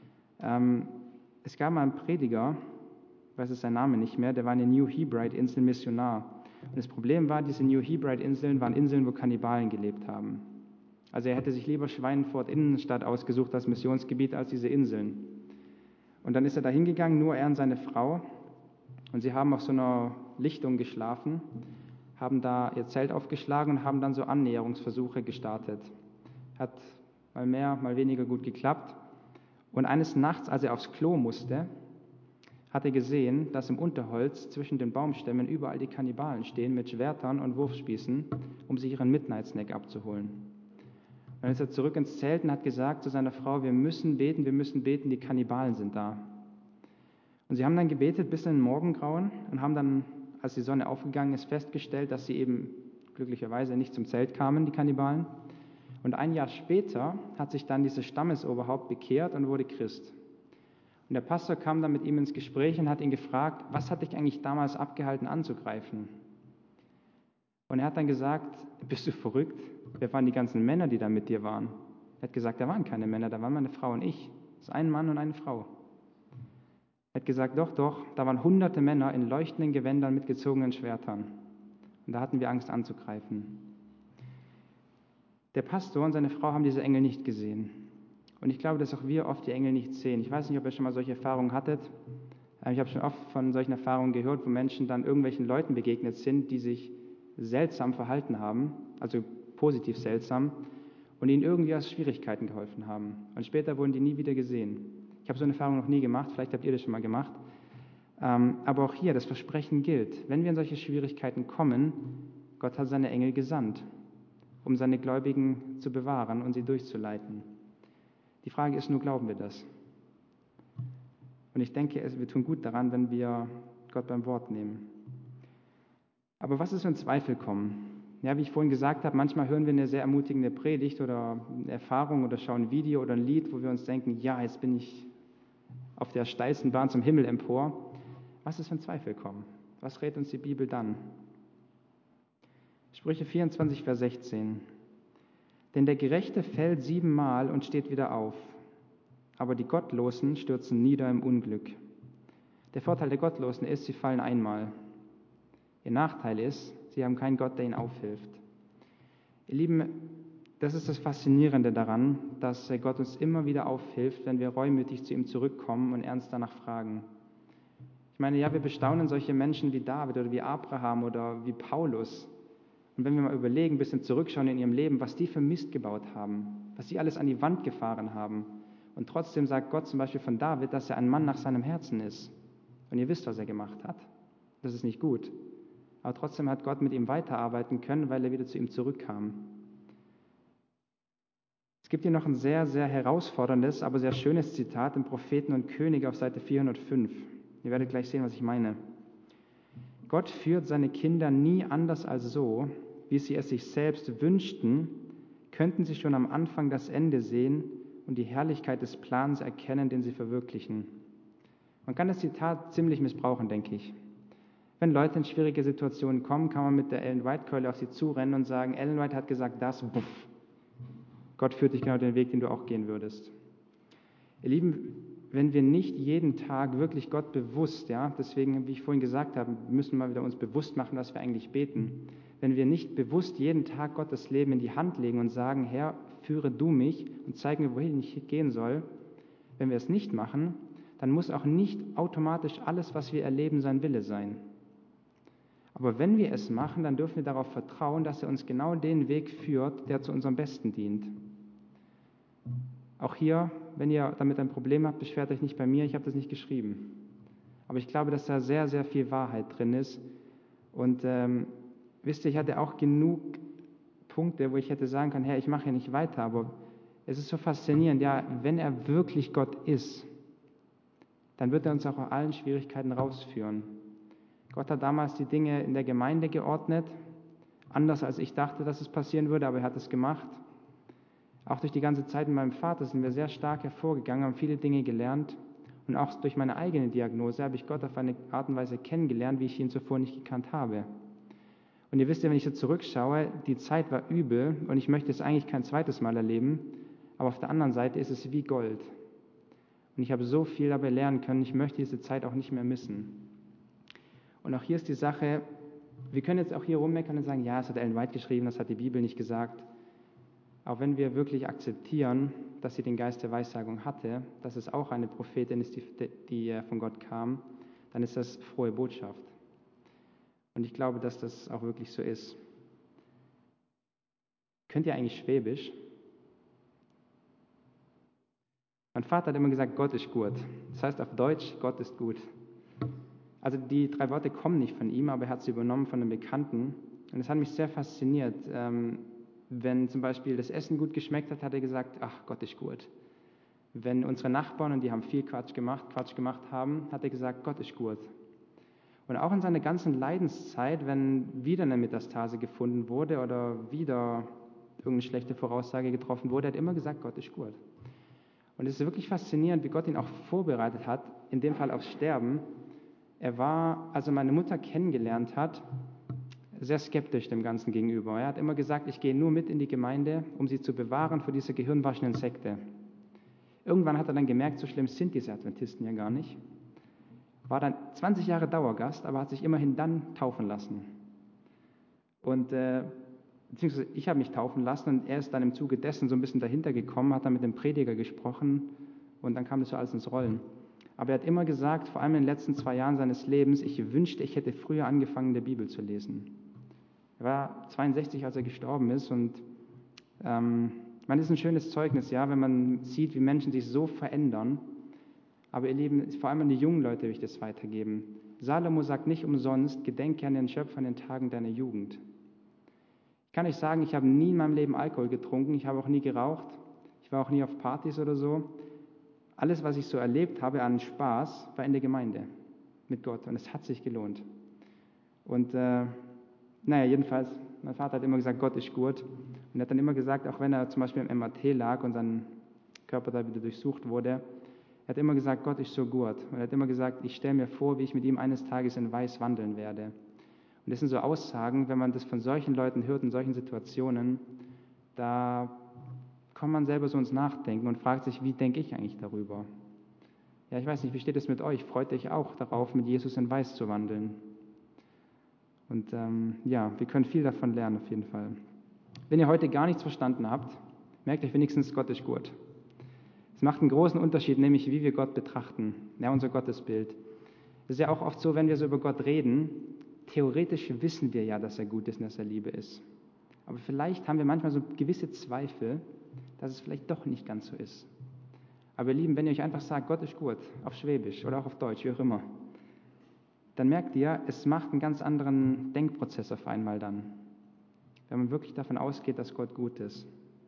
Es gab mal einen Prediger, ich weiß jetzt sein Name nicht mehr, der war in den New Hebride-Inseln Missionar. Und das Problem war, diese New Hebride-Inseln waren Inseln, wo Kannibalen gelebt haben. Also er hätte sich lieber Schweinfurt Innenstadt ausgesucht als Missionsgebiet als diese Inseln. Und dann ist er da hingegangen, nur er und seine Frau. Und sie haben auf so einer Lichtung geschlafen, haben da ihr Zelt aufgeschlagen und haben dann so Annäherungsversuche gestartet. Hat mal mehr, mal weniger gut geklappt. Und eines Nachts, als er aufs Klo musste, hat er gesehen, dass im Unterholz zwischen den Baumstämmen überall die Kannibalen stehen mit Schwertern und Wurfspießen, um sich ihren Midnight-Snack abzuholen. Und dann ist er zurück ins Zelt und hat gesagt zu seiner Frau, wir müssen beten, die Kannibalen sind da. Und sie haben dann gebetet bis in den Morgengrauen und haben dann, als die Sonne aufgegangen ist, festgestellt, dass sie eben glücklicherweise nicht zum Zelt kamen, die Kannibalen. Und ein Jahr später hat sich dann dieses Stammesoberhaupt bekehrt und wurde Christ. Und der Pastor kam dann mit ihm ins Gespräch und hat ihn gefragt, was hat dich eigentlich damals abgehalten anzugreifen? Und er hat dann gesagt, bist du verrückt? Wer waren die ganzen Männer, die da mit dir waren? Er hat gesagt, da waren keine Männer, da waren meine Frau und ich. Das ist ein Mann und eine Frau. Er hat gesagt, doch, da waren hunderte Männer in leuchtenden Gewändern mit gezogenen Schwertern. Und da hatten wir Angst anzugreifen. Der Pastor und seine Frau haben diese Engel nicht gesehen. Und ich glaube, dass auch wir oft die Engel nicht sehen. Ich weiß nicht, ob ihr schon mal solche Erfahrungen hattet. Ich habe schon oft von solchen Erfahrungen gehört, wo Menschen dann irgendwelchen Leuten begegnet sind, die sich seltsam verhalten haben, also positiv seltsam, und ihnen irgendwie aus Schwierigkeiten geholfen haben. Und später wurden die nie wieder gesehen. Ich habe so eine Erfahrung noch nie gemacht, vielleicht habt ihr das schon mal gemacht. Aber auch hier, das Versprechen gilt. Wenn wir in solche Schwierigkeiten kommen, Gott hat seine Engel gesandt, um seine Gläubigen zu bewahren und sie durchzuleiten. Die Frage ist nur, glauben wir das? Und ich denke, wir tun gut daran, wenn wir Gott beim Wort nehmen. Aber was ist, wenn Zweifel kommen? Ja, wie ich vorhin gesagt habe, manchmal hören wir eine sehr ermutigende Predigt oder eine Erfahrung oder schauen ein Video oder ein Lied, wo wir uns denken, ja, jetzt bin ich auf der steilsten Bahn zum Himmel empor. Was ist, wenn Zweifel kommen? Was rät uns die Bibel dann? Sprüche 24, Vers 16. Denn der Gerechte fällt 7-mal und steht wieder auf, aber die Gottlosen stürzen nieder im Unglück. Der Vorteil der Gottlosen ist, sie fallen einmal. Ihr Nachteil ist, sie haben keinen Gott, der ihnen aufhilft. Ihr Lieben, das ist das Faszinierende daran, dass Gott uns immer wieder aufhilft, wenn wir reumütig zu ihm zurückkommen und ernst danach fragen. Ich meine, ja, wir bestaunen solche Menschen wie David oder wie Abraham oder wie Paulus. Und wenn wir mal überlegen, ein bisschen zurückschauen in ihrem Leben, was die für Mist gebaut haben, was sie alles an die Wand gefahren haben. Und trotzdem sagt Gott zum Beispiel von David, dass er ein Mann nach seinem Herzen ist. Und ihr wisst, was er gemacht hat. Das ist nicht gut. Aber trotzdem hat Gott mit ihm weiterarbeiten können, weil er wieder zu ihm zurückkam. Es gibt hier noch ein sehr, sehr herausforderndes, aber sehr schönes Zitat im Propheten und Könige auf Seite 405. Ihr werdet gleich sehen, was ich meine. Gott führt seine Kinder nie anders als so, wie sie es sich selbst wünschten, könnten sie schon am Anfang das Ende sehen und die Herrlichkeit des Plans erkennen, den sie verwirklichen. Man kann das Zitat ziemlich missbrauchen, denke ich. Wenn Leute in schwierige Situationen kommen, kann man mit der Ellen White-Keule auf sie zurennen und sagen, Ellen White hat gesagt das, buff. Gott führt dich genau den Weg, den du auch gehen würdest. Ihr Lieben, wenn wir nicht jeden Tag wirklich Gott bewusst, ja, deswegen, wie ich vorhin gesagt habe, müssen wir mal wieder uns bewusst machen, dass wir eigentlich beten. Wenn wir nicht bewusst jeden Tag Gottes Leben in die Hand legen und sagen, Herr, führe du mich und zeig mir, wohin ich gehen soll, wenn wir es nicht machen, dann muss auch nicht automatisch alles, was wir erleben, sein Wille sein. Aber wenn wir es machen, dann dürfen wir darauf vertrauen, dass er uns genau den Weg führt, der zu unserem Besten dient. Auch hier, wenn ihr damit ein Problem habt, beschwert euch nicht bei mir, ich habe das nicht geschrieben. Aber ich glaube, dass da sehr, sehr viel Wahrheit drin ist. Und wisst ihr, ich hatte auch genug Punkte, wo ich hätte sagen können, Herr, ich mache hier nicht weiter. Aber es ist so faszinierend, ja, wenn er wirklich Gott ist, dann wird er uns auch aus allen Schwierigkeiten rausführen. Gott hat damals die Dinge in der Gemeinde geordnet, anders als ich dachte, dass es passieren würde, aber er hat es gemacht. Auch durch die ganze Zeit mit meinem Vater sind wir sehr stark hervorgegangen, haben viele Dinge gelernt. Und auch durch meine eigene Diagnose habe ich Gott auf eine Art und Weise kennengelernt, wie ich ihn zuvor nicht gekannt habe. Und ihr wisst ja, wenn ich so zurückschaue, die Zeit war übel und ich möchte es eigentlich kein zweites Mal erleben. Aber auf der anderen Seite ist es wie Gold. Und ich habe so viel dabei lernen können, ich möchte diese Zeit auch nicht mehr missen. Und auch hier ist die Sache, wir können jetzt auch hier rummeckern und sagen, ja, es hat Ellen White geschrieben, das hat die Bibel nicht gesagt. Auch wenn wir wirklich akzeptieren, dass sie den Geist der Weissagung hatte, dass es auch eine Prophetin ist, die von Gott kam, dann ist das frohe Botschaft. Und ich glaube, dass das auch wirklich so ist. Könnt ihr eigentlich Schwäbisch? Mein Vater hat immer gesagt, Gott ist gut. Das heißt auf Deutsch, Gott ist gut. Also die 3 Worte kommen nicht von ihm, aber er hat sie übernommen von einem Bekannten. Und es hat mich sehr fasziniert. Wenn zum Beispiel das Essen gut geschmeckt hat, hat er gesagt, ach, Gott ist gut. Wenn unsere Nachbarn, und die haben viel Quatsch gemacht haben, hat er gesagt, Gott ist gut. Und auch in seiner ganzen Leidenszeit, wenn wieder eine Metastase gefunden wurde oder wieder irgendeine schlechte Voraussage getroffen wurde, hat er immer gesagt, Gott ist gut. Und es ist wirklich faszinierend, wie Gott ihn auch vorbereitet hat, in dem Fall aufs Sterben. Er war, als er meine Mutter kennengelernt hat, sehr skeptisch dem Ganzen gegenüber. Er hat immer gesagt, ich gehe nur mit in die Gemeinde, um sie zu bewahren vor dieser gehirnwaschenden Sekte. Irgendwann hat er dann gemerkt, so schlimm sind diese Adventisten ja gar nicht. War dann 20 Jahre Dauergast, aber hat sich immerhin dann taufen lassen. Und beziehungsweise ich habe mich taufen lassen und er ist dann im Zuge dessen so ein bisschen dahinter gekommen, hat dann mit dem Prediger gesprochen und dann kam das so alles ins Rollen. Aber er hat immer gesagt, vor allem in den letzten 2 Jahren seines Lebens, ich wünschte, ich hätte früher angefangen, die Bibel zu lesen. Er war 62, als er gestorben ist und das ist ein schönes Zeugnis, ja, wenn man sieht, wie Menschen sich so verändern. Aber ihr Lieben, vor allem an die jungen Leute will ich das weitergeben. Salomo sagt nicht umsonst, gedenke an den Schöpfer in den Tagen deiner Jugend. Ich kann euch sagen, ich habe nie in meinem Leben Alkohol getrunken, ich habe auch nie geraucht, ich war auch nie auf Partys oder so. Alles, was ich so erlebt habe an Spaß, war in der Gemeinde mit Gott und es hat sich gelohnt. Und jedenfalls, mein Vater hat immer gesagt, Gott ist gut. Und er hat dann immer gesagt, auch wenn er zum Beispiel im MRT lag und sein Körper da wieder durchsucht wurde, er hat immer gesagt, Gott ist so gut. Und er hat immer gesagt, ich stelle mir vor, wie ich mit ihm eines Tages in Weiß wandeln werde. Und das sind so Aussagen, wenn man das von solchen Leuten hört, in solchen Situationen, da kommt man selber so ins Nachdenken und fragt sich, wie denke ich eigentlich darüber? Ja, ich weiß nicht, wie steht es mit euch? Freut euch auch darauf, mit Jesus in Weiß zu wandeln? Und wir können viel davon lernen, auf jeden Fall. Wenn ihr heute gar nichts verstanden habt, merkt euch wenigstens, Gott ist gut. Es macht einen großen Unterschied, nämlich wie wir Gott betrachten, ja, unser Gottesbild. Es ist ja auch oft so, wenn wir so über Gott reden, theoretisch wissen wir ja, dass er gut ist und dass er Liebe ist. Aber vielleicht haben wir manchmal so gewisse Zweifel, dass es vielleicht doch nicht ganz so ist. Aber ihr Lieben, wenn ihr euch einfach sagt, Gott ist gut, auf Schwäbisch oder auch auf Deutsch, wie auch immer, dann merkt ihr, es macht einen ganz anderen Denkprozess auf einmal dann, wenn man wirklich davon ausgeht, dass Gott gut ist.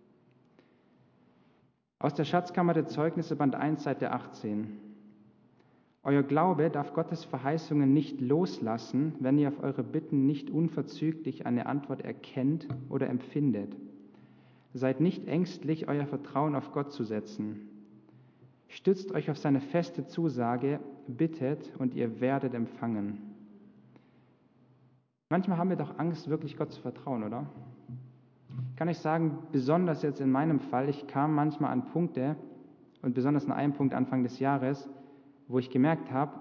Aus der Schatzkammer der Zeugnisse, Band 1, Seite 18. Euer Glaube darf Gottes Verheißungen nicht loslassen, wenn ihr auf eure Bitten nicht unverzüglich eine Antwort erkennt oder empfindet. Seid nicht ängstlich, euer Vertrauen auf Gott zu setzen. Stützt euch auf seine feste Zusage, bittet und ihr werdet empfangen. Manchmal haben wir doch Angst, wirklich Gott zu vertrauen, oder? Ich kann euch sagen, besonders jetzt in meinem Fall, ich kam manchmal an Punkte, und besonders an einem Punkt Anfang des Jahres, wo ich gemerkt habe,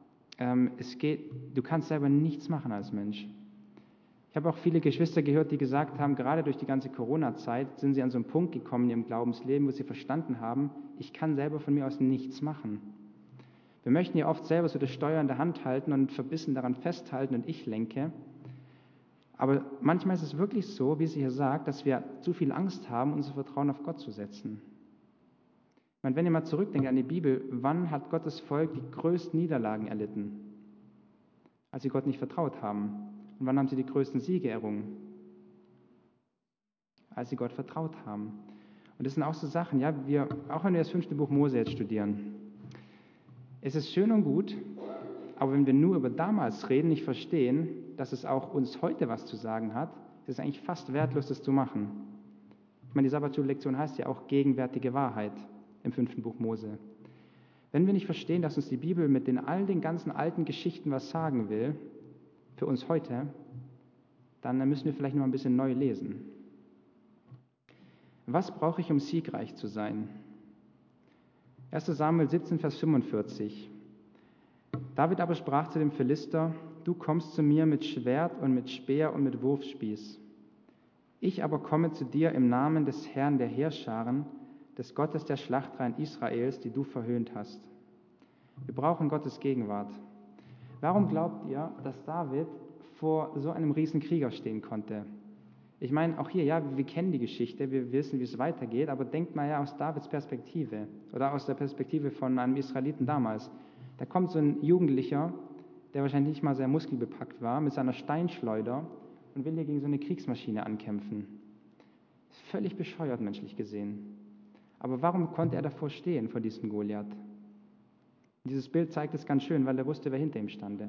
du kannst selber nichts machen als Mensch. Ich habe auch viele Geschwister gehört, die gesagt haben, gerade durch die ganze Corona-Zeit sind sie an so einen Punkt gekommen in ihrem Glaubensleben, wo sie verstanden haben, ich kann selber von mir aus nichts machen. Wir möchten ja oft selber so das Steuer in der Hand halten und verbissen daran festhalten und ich lenke. Aber manchmal ist es wirklich so, wie sie hier sagt, dass wir zu viel Angst haben, unser Vertrauen auf Gott zu setzen. Ich meine, wenn ihr mal zurückdenkt an die Bibel, wann hat Gottes Volk die größten Niederlagen erlitten? Als sie Gott nicht vertraut haben. Und wann haben sie die größten Siege errungen? Als sie Gott vertraut haben. Und das sind auch so Sachen, ja, auch wenn wir das 5. Buch Mose jetzt studieren, es ist schön und gut, aber wenn wir nur über damals reden, nicht verstehen, dass es auch uns heute was zu sagen hat, ist es eigentlich fast wertlos, das zu machen. Ich meine, die Sabbatschule-Lektion heißt ja auch gegenwärtige Wahrheit im 5. Buch Mose. Wenn wir nicht verstehen, dass uns die Bibel mit all den ganzen alten Geschichten was sagen will, für uns heute, dann müssen wir vielleicht noch ein bisschen neu lesen. Was brauche ich, um siegreich zu sein? 1. Samuel 17, Vers 45. David aber sprach zu dem Philister, du kommst zu mir mit Schwert und mit Speer und mit Wurfspieß. Ich aber komme zu dir im Namen des Herrn der Heerscharen, des Gottes der Schlachtreihen Israels, die du verhöhnt hast. Wir brauchen Gottes Gegenwart. Warum glaubt ihr, dass David vor so einem riesen Krieger stehen konnte? Ich meine, auch hier, ja, wir kennen die Geschichte, wir wissen, wie es weitergeht, aber denkt mal ja aus Davids Perspektive oder aus der Perspektive von einem Israeliten damals. Da kommt so ein Jugendlicher, der wahrscheinlich nicht mal sehr muskelbepackt war, mit seiner Steinschleuder und will hier gegen so eine Kriegsmaschine ankämpfen. Ist völlig bescheuert, menschlich gesehen. Aber warum konnte er davor stehen, vor diesem Goliath? Dieses Bild zeigt es ganz schön, weil er wusste, wer hinter ihm stande.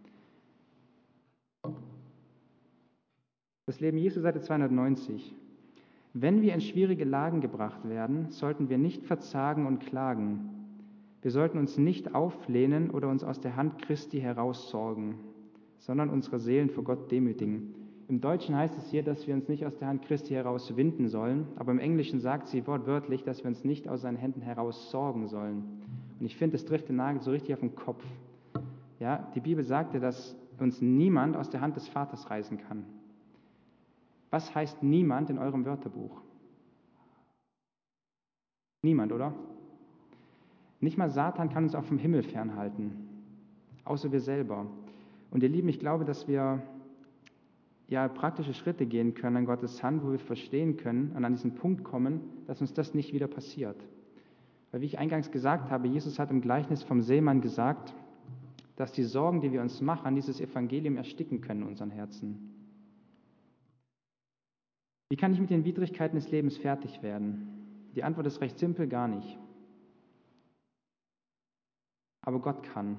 Das Leben Jesu, Seite 290. Wenn wir in schwierige Lagen gebracht werden, sollten wir nicht verzagen und klagen. Wir sollten uns nicht auflehnen oder uns aus der Hand Christi heraussorgen, sondern unsere Seelen vor Gott demütigen. Im Deutschen heißt es hier, dass wir uns nicht aus der Hand Christi herauswinden sollen, aber im Englischen sagt sie wortwörtlich, dass wir uns nicht aus seinen Händen heraussorgen sollen. Und ich finde, das trifft den Nagel so richtig auf den Kopf. Ja, die Bibel sagte, dass uns niemand aus der Hand des Vaters reißen kann. Was heißt niemand in eurem Wörterbuch? Niemand, oder? Nicht mal Satan kann uns auch vom Himmel fernhalten, außer wir selber. Und ihr Lieben, ich glaube, dass wir praktische Schritte gehen können an Gottes Hand, wo wir verstehen können und an diesen Punkt kommen, dass uns das nicht wieder passiert. Weil wie ich eingangs gesagt habe, Jesus hat im Gleichnis vom Seemann gesagt, dass die Sorgen, die wir uns machen, dieses Evangelium ersticken können in unseren Herzen. Wie kann ich mit den Widrigkeiten des Lebens fertig werden? Die Antwort ist recht simpel, gar nicht. aber Gott kann.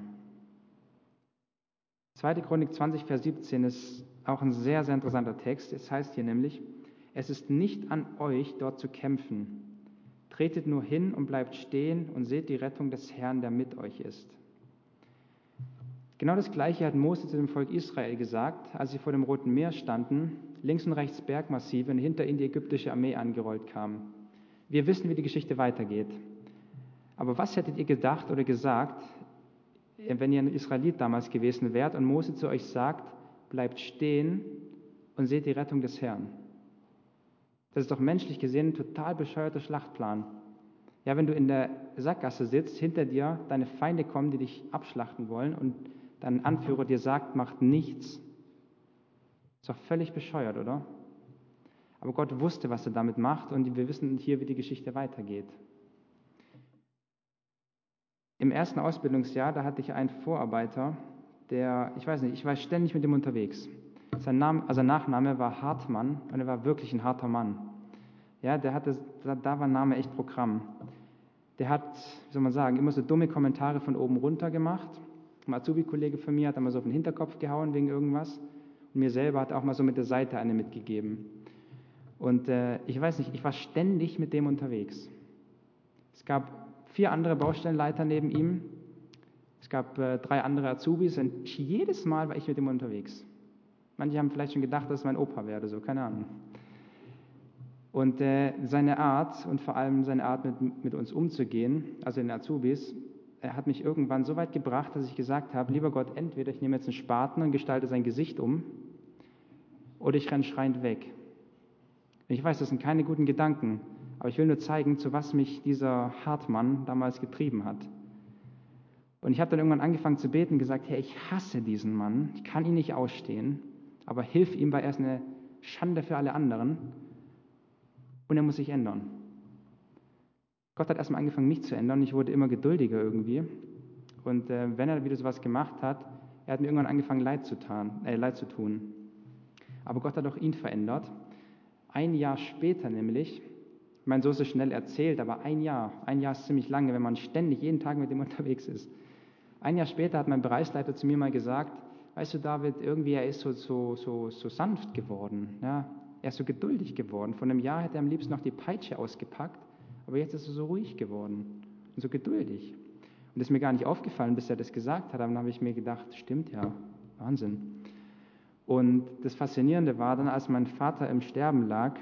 2. Chronik 20, Vers 17 ist auch ein sehr, sehr interessanter Text. Es heißt hier nämlich, es ist nicht an euch, dort zu kämpfen. Tretet nur hin und bleibt stehen und seht die Rettung des Herrn, der mit euch ist. Genau das Gleiche hat Mose zu dem Volk Israel gesagt, als sie vor dem Roten Meer standen, links und rechts Bergmassive und hinter ihnen die ägyptische Armee angerollt kam. Wir wissen, wie die Geschichte weitergeht. Aber was hättet ihr gedacht oder gesagt, wenn ihr ein Israelit damals gewesen wärt und Mose zu euch sagt, bleibt stehen und seht die Rettung des Herrn? Das ist doch menschlich gesehen ein total bescheuerter Schlachtplan. Ja, wenn du in der Sackgasse sitzt, hinter dir deine Feinde kommen, die dich abschlachten wollen und dein Anführer dir sagt, macht nichts. Ist doch völlig bescheuert, oder? Aber Gott wusste, was er damit macht und wir wissen hier, wie die Geschichte weitergeht. Im ersten Ausbildungsjahr, da hatte ich einen Vorarbeiter, ich war ständig mit ihm unterwegs. Sein Nachname war Hartmann und er war wirklich ein harter Mann. Ja, da war Name echt Programm. Der hat, wie soll man sagen, immer so dumme Kommentare von oben runter gemacht. Ein Azubi-Kollege von mir hat einmal so auf den Hinterkopf gehauen wegen irgendwas. Und mir selber hat auch mal so mit der Seite eine mitgegeben. Und ich war ständig mit dem unterwegs. Es gab 4 andere Baustellenleiter neben ihm. Es gab 3 andere Azubis und jedes Mal war ich mit ihm unterwegs. Manche haben vielleicht schon gedacht, dass es mein Opa wäre oder so, keine Ahnung. Und seine Art und vor allem seine Art, mit uns umzugehen, also den Azubis, er hat mich irgendwann so weit gebracht, dass ich gesagt habe, lieber Gott, entweder ich nehme jetzt einen Spaten und gestalte sein Gesicht um, oder ich renne schreiend weg. Und ich weiß, das sind keine guten Gedanken, aber ich will nur zeigen, zu was mich dieser Hartmann damals getrieben hat. Und ich habe dann irgendwann angefangen zu beten und gesagt, Herr, ich hasse diesen Mann, ich kann ihn nicht ausstehen, aber hilf ihm, weil er ist eine Schande für alle anderen und er muss sich ändern. Gott hat erstmal angefangen, mich zu ändern, ich wurde immer geduldiger irgendwie. Und wenn er wieder sowas gemacht hat, er hat mir irgendwann angefangen, Leid zu tun. Aber Gott hat auch ihn verändert. Ein Jahr später nämlich, ich meine, so ist es schnell erzählt, aber ein Jahr ist ziemlich lange, wenn man ständig jeden Tag mit ihm unterwegs ist. Ein Jahr später hat mein Bereichsleiter zu mir mal gesagt, weißt du David, irgendwie er ist so sanft geworden, ja? Er ist so geduldig geworden. Vor einem Jahr hätte er am liebsten noch die Peitsche ausgepackt, aber jetzt ist er so ruhig geworden und so geduldig. Und das ist mir gar nicht aufgefallen, bis er das gesagt hat, aber dann habe ich mir gedacht, stimmt ja, Wahnsinn. Und das Faszinierende war dann, als mein Vater im Sterben lag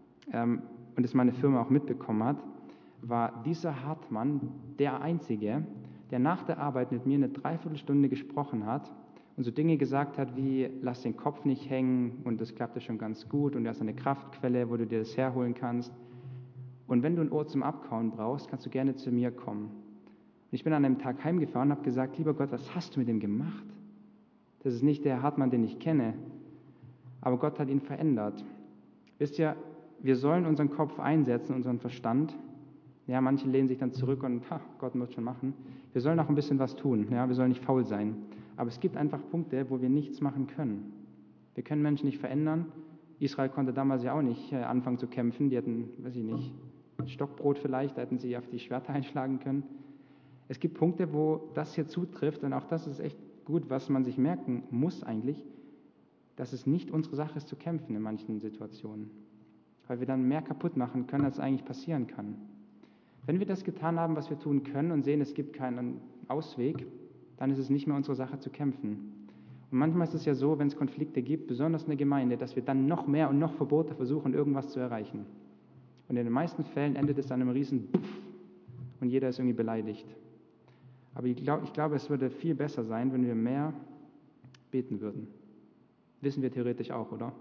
und es meine Firma auch mitbekommen hat, war dieser Hartmann der Einzige, der nach der Arbeit mit mir eine Dreiviertelstunde gesprochen hat und so Dinge gesagt hat wie, lass den Kopf nicht hängen und das klappt ja schon ganz gut und du hast eine Kraftquelle, wo du dir das herholen kannst. Und wenn du ein Ohr zum Abkauen brauchst, kannst du gerne zu mir kommen. Und ich bin an einem Tag heimgefahren und habe gesagt, lieber Gott, was hast du mit ihm gemacht? Das ist nicht der Hartmann, den ich kenne, aber Gott hat ihn verändert. Wisst ihr, wir sollen unseren Kopf einsetzen, unseren Verstand. Ja, manche lehnen sich dann zurück und Gott muss schon machen. Wir sollen auch ein bisschen was tun. Ja, wir sollen nicht faul sein. Aber es gibt einfach Punkte, wo wir nichts machen können. Wir können Menschen nicht verändern. Israel konnte damals ja auch nicht anfangen zu kämpfen. Die hatten, weiß ich nicht, Stockbrot vielleicht, da hätten sie auf die Schwerter einschlagen können. Es gibt Punkte, wo das hier zutrifft und auch das ist echt gut, was man sich merken muss eigentlich, dass es nicht unsere Sache ist zu kämpfen in manchen Situationen. Weil wir dann mehr kaputt machen können, als eigentlich passieren kann. Wenn wir das getan haben, was wir tun können und sehen, es gibt keinen Ausweg, dann ist es nicht mehr unsere Sache zu kämpfen. Und manchmal ist es ja so, wenn es Konflikte gibt, besonders in der Gemeinde, dass wir dann noch mehr und noch Verbote versuchen, irgendwas zu erreichen. Und in den meisten Fällen endet es an einem riesen Puff und jeder ist irgendwie beleidigt. Aber ich glaube, es würde viel besser sein, wenn wir mehr beten würden. Wissen wir theoretisch auch, oder?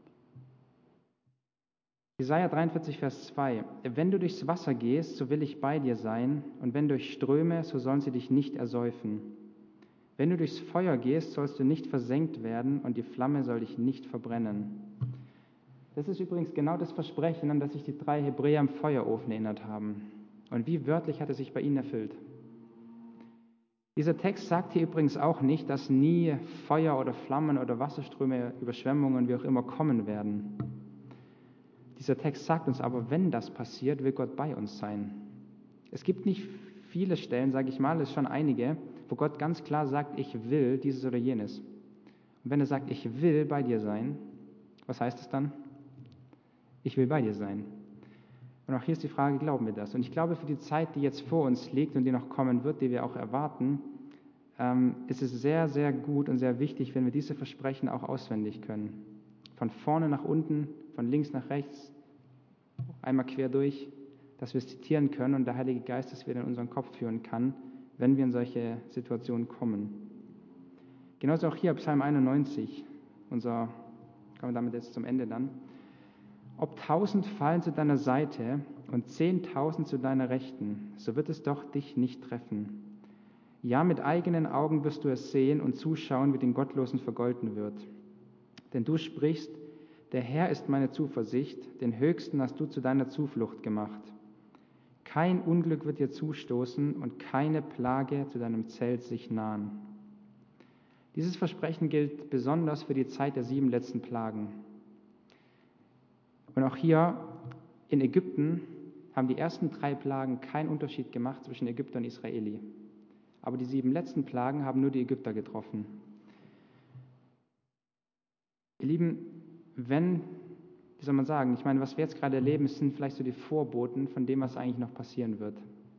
Jesaja 43, Vers 2. Wenn du durchs Wasser gehst, so will ich bei dir sein, und wenn durch Ströme, so sollen sie dich nicht ersäufen. Wenn du durchs Feuer gehst, sollst du nicht versenkt werden, und die Flamme soll dich nicht verbrennen. Das ist übrigens genau das Versprechen, an das sich die 3 Hebräer im Feuerofen erinnert haben. Und wie wörtlich hat es sich bei ihnen erfüllt. Dieser Text sagt hier übrigens auch nicht, dass nie Feuer oder Flammen oder Wasserströme, Überschwemmungen, wie auch immer, kommen werden. Dieser Text sagt uns aber, wenn das passiert, will Gott bei uns sein. Es gibt nicht viele Stellen, sage ich mal, es ist schon einige, wo Gott ganz klar sagt, ich will dieses oder jenes. Und wenn er sagt, ich will bei dir sein, was heißt es dann? Ich will bei dir sein. Und auch hier ist die Frage, glauben wir das? Und ich glaube, für die Zeit, die jetzt vor uns liegt und die noch kommen wird, die wir auch erwarten, ist es sehr, sehr gut und sehr wichtig, wenn wir diese Versprechen auch auswendig können. Von vorne nach unten, von links nach rechts, einmal quer durch, dass wir es zitieren können und der Heilige Geist es wieder in unseren Kopf führen kann, wenn wir in solche Situationen kommen. Genauso auch hier Psalm 91, kommen wir damit jetzt zum Ende dann. Ob 1000 fallen zu deiner Seite und 10.000 zu deiner Rechten, so wird es doch dich nicht treffen. Ja, mit eigenen Augen wirst du es sehen und zuschauen, wie den Gottlosen vergolten wird. Denn du sprichst, der Herr ist meine Zuversicht, den Höchsten hast du zu deiner Zuflucht gemacht. Kein Unglück wird dir zustoßen und keine Plage zu deinem Zelt sich nahen. Dieses Versprechen gilt besonders für die Zeit der 7 letzten Plagen. Und auch hier in Ägypten haben die ersten 3 Plagen keinen Unterschied gemacht zwischen Ägypter und Israeli. Aber die 7 letzten Plagen haben nur die Ägypter getroffen. Ihr Lieben, wie soll man sagen, ich meine, was wir jetzt gerade erleben, sind vielleicht so die Vorboten von dem, was eigentlich noch passieren wird.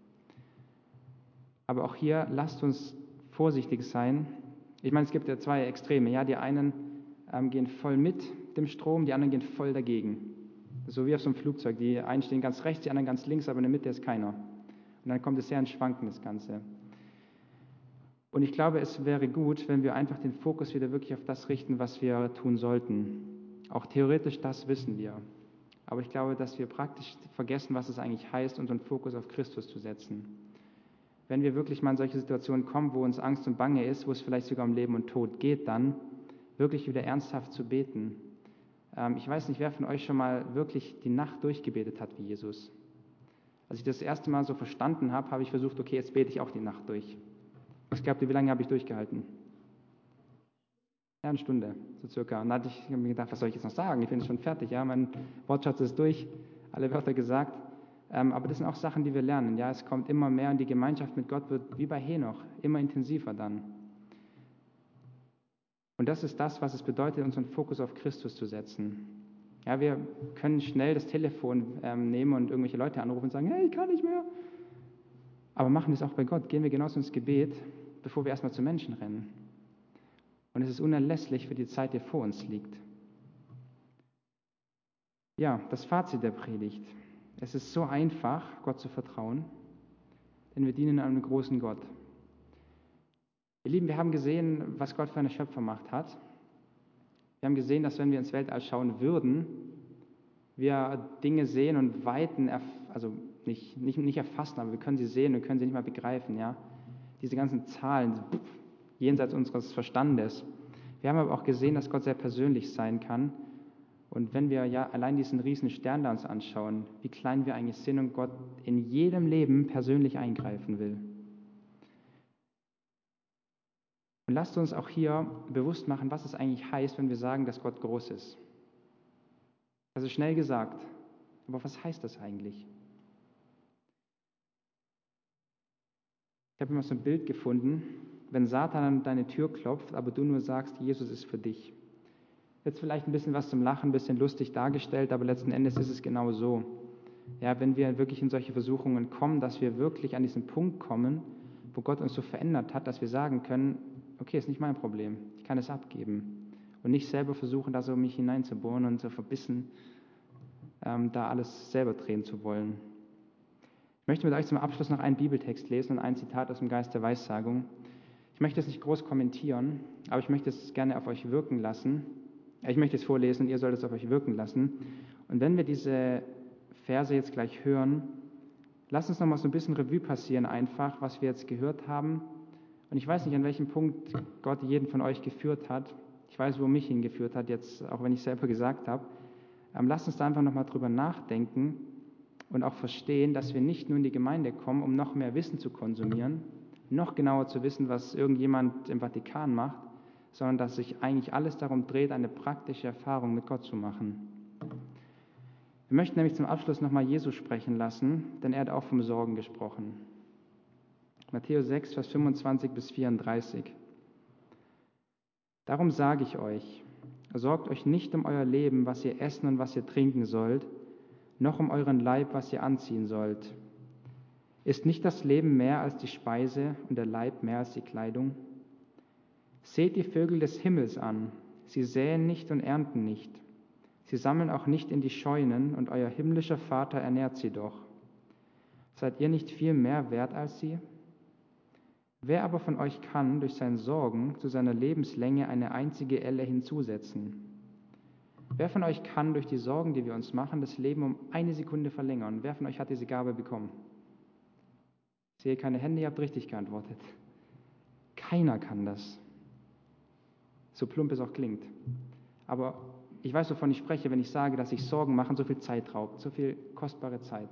Aber auch hier, lasst uns vorsichtig sein. Ich meine, es gibt ja 2 Extreme. Ja, die einen gehen voll mit dem Strom, die anderen gehen voll dagegen. So wie auf so einem Flugzeug. Die einen stehen ganz rechts, die anderen ganz links, aber in der Mitte ist keiner. Und dann kommt es sehr ins Schwanken, das Ganze. Und ich glaube, es wäre gut, wenn wir einfach den Fokus wieder wirklich auf das richten, was wir tun sollten. Auch theoretisch, das wissen wir. Aber ich glaube, dass wir praktisch vergessen, was es eigentlich heißt, unseren Fokus auf Christus zu setzen. Wenn wir wirklich mal in solche Situationen kommen, wo uns Angst und Bange ist, wo es vielleicht sogar um Leben und Tod geht, dann wirklich wieder ernsthaft zu beten. Ich weiß nicht, wer von euch schon mal wirklich die Nacht durchgebetet hat wie Jesus. Als ich das erste Mal so verstanden habe, habe ich versucht, okay, jetzt bete ich auch die Nacht durch. Was glaubt ihr, wie lange habe ich durchgehalten? Ja, 1 Stunde, so circa. Und dann habe ich mir gedacht, was soll ich jetzt noch sagen? Ich bin schon fertig, ja, mein Wortschatz ist durch, alle Wörter gesagt. Aber das sind auch Sachen, die wir lernen. Ja, es kommt immer mehr und die Gemeinschaft mit Gott wird wie bei Henoch immer intensiver dann. Und das ist das, was es bedeutet, unseren Fokus auf Christus zu setzen. Ja, wir können schnell das Telefon nehmen und irgendwelche Leute anrufen und sagen, hey, ich kann nicht mehr. Aber machen wir es auch bei Gott. Gehen wir genauso ins Gebet, bevor wir erstmal zu Menschen rennen. Und es ist unerlässlich für die Zeit, die vor uns liegt. Ja, das Fazit der Predigt. Es ist so einfach, Gott zu vertrauen, denn wir dienen einem großen Gott. Ihr Lieben, wir haben gesehen, was Gott für eine Schöpfermacht hat. Wir haben gesehen, dass wenn wir ins Weltall schauen würden, wir Dinge sehen und Weiten, also nicht erfassen, aber wir können sie sehen und können sie nicht mal begreifen. Ja? Diese ganzen Zahlen, jenseits unseres Verstandes. Wir haben aber auch gesehen, dass Gott sehr persönlich sein kann. Und wenn wir ja allein diesen riesen Stern da uns anschauen, wie klein wir eigentlich sind und Gott in jedem Leben persönlich eingreifen will. Und lasst uns auch hier bewusst machen, was es eigentlich heißt, wenn wir sagen, dass Gott groß ist. Das ist schnell gesagt, aber was heißt das eigentlich? Ich habe immer so ein Bild gefunden, wenn Satan an deine Tür klopft, aber du nur sagst, Jesus ist für dich. Jetzt vielleicht ein bisschen was zum Lachen, ein bisschen lustig dargestellt, aber letzten Endes ist es genau so. Ja, wenn wir wirklich in solche Versuchungen kommen, dass wir wirklich an diesen Punkt kommen, wo Gott uns so verändert hat, dass wir sagen können, okay, ist nicht mein Problem, ich kann es abgeben. Und nicht selber versuchen, da so mich hineinzubohren und so verbissen, da alles selber drehen zu wollen. Ich möchte mit euch zum Abschluss noch einen Bibeltext lesen und ein Zitat aus dem Geist der Weissagung. Ich möchte es nicht groß kommentieren, aber ich möchte es gerne auf euch wirken lassen. Ich möchte es vorlesen und ihr sollt es auf euch wirken lassen. Und wenn wir diese Verse jetzt gleich hören, lasst uns nochmal so ein bisschen Revue passieren einfach, was wir jetzt gehört haben. Und ich weiß nicht, an welchem Punkt Gott jeden von euch geführt hat. Ich weiß, wo mich hingeführt hat, jetzt auch wenn ich selber gesagt habe. Lasst uns da einfach nochmal drüber nachdenken und auch verstehen, dass wir nicht nur in die Gemeinde kommen, um noch mehr Wissen zu konsumieren, noch genauer zu wissen, was irgendjemand im Vatikan macht, sondern dass sich eigentlich alles darum dreht, eine praktische Erfahrung mit Gott zu machen. Wir möchten nämlich zum Abschluss nochmal Jesus sprechen lassen, denn er hat auch vom Sorgen gesprochen. Matthäus 6, Vers 25 bis 34. Darum sage ich euch, sorgt euch nicht um euer Leben, was ihr essen und was ihr trinken sollt, noch um euren Leib, was ihr anziehen sollt. Ist nicht das Leben mehr als die Speise und der Leib mehr als die Kleidung? Seht die Vögel des Himmels an, sie säen nicht und ernten nicht, sie sammeln auch nicht in die Scheunen, und euer himmlischer Vater ernährt sie doch. Seid ihr nicht viel mehr wert als sie? Wer aber von euch kann durch sein Sorgen zu seiner Lebenslänge eine einzige Elle hinzusetzen? Wer von euch kann durch die Sorgen, die wir uns machen, das Leben um eine Sekunde verlängern? Wer von euch hat diese Gabe bekommen? Ich sehe keine Hände, ihr habt richtig geantwortet. Keiner kann das. So plump es auch klingt. Aber ich weiß, wovon ich spreche, wenn ich sage, dass sich Sorgen machen so viel Zeit raubt, so viel kostbare Zeit.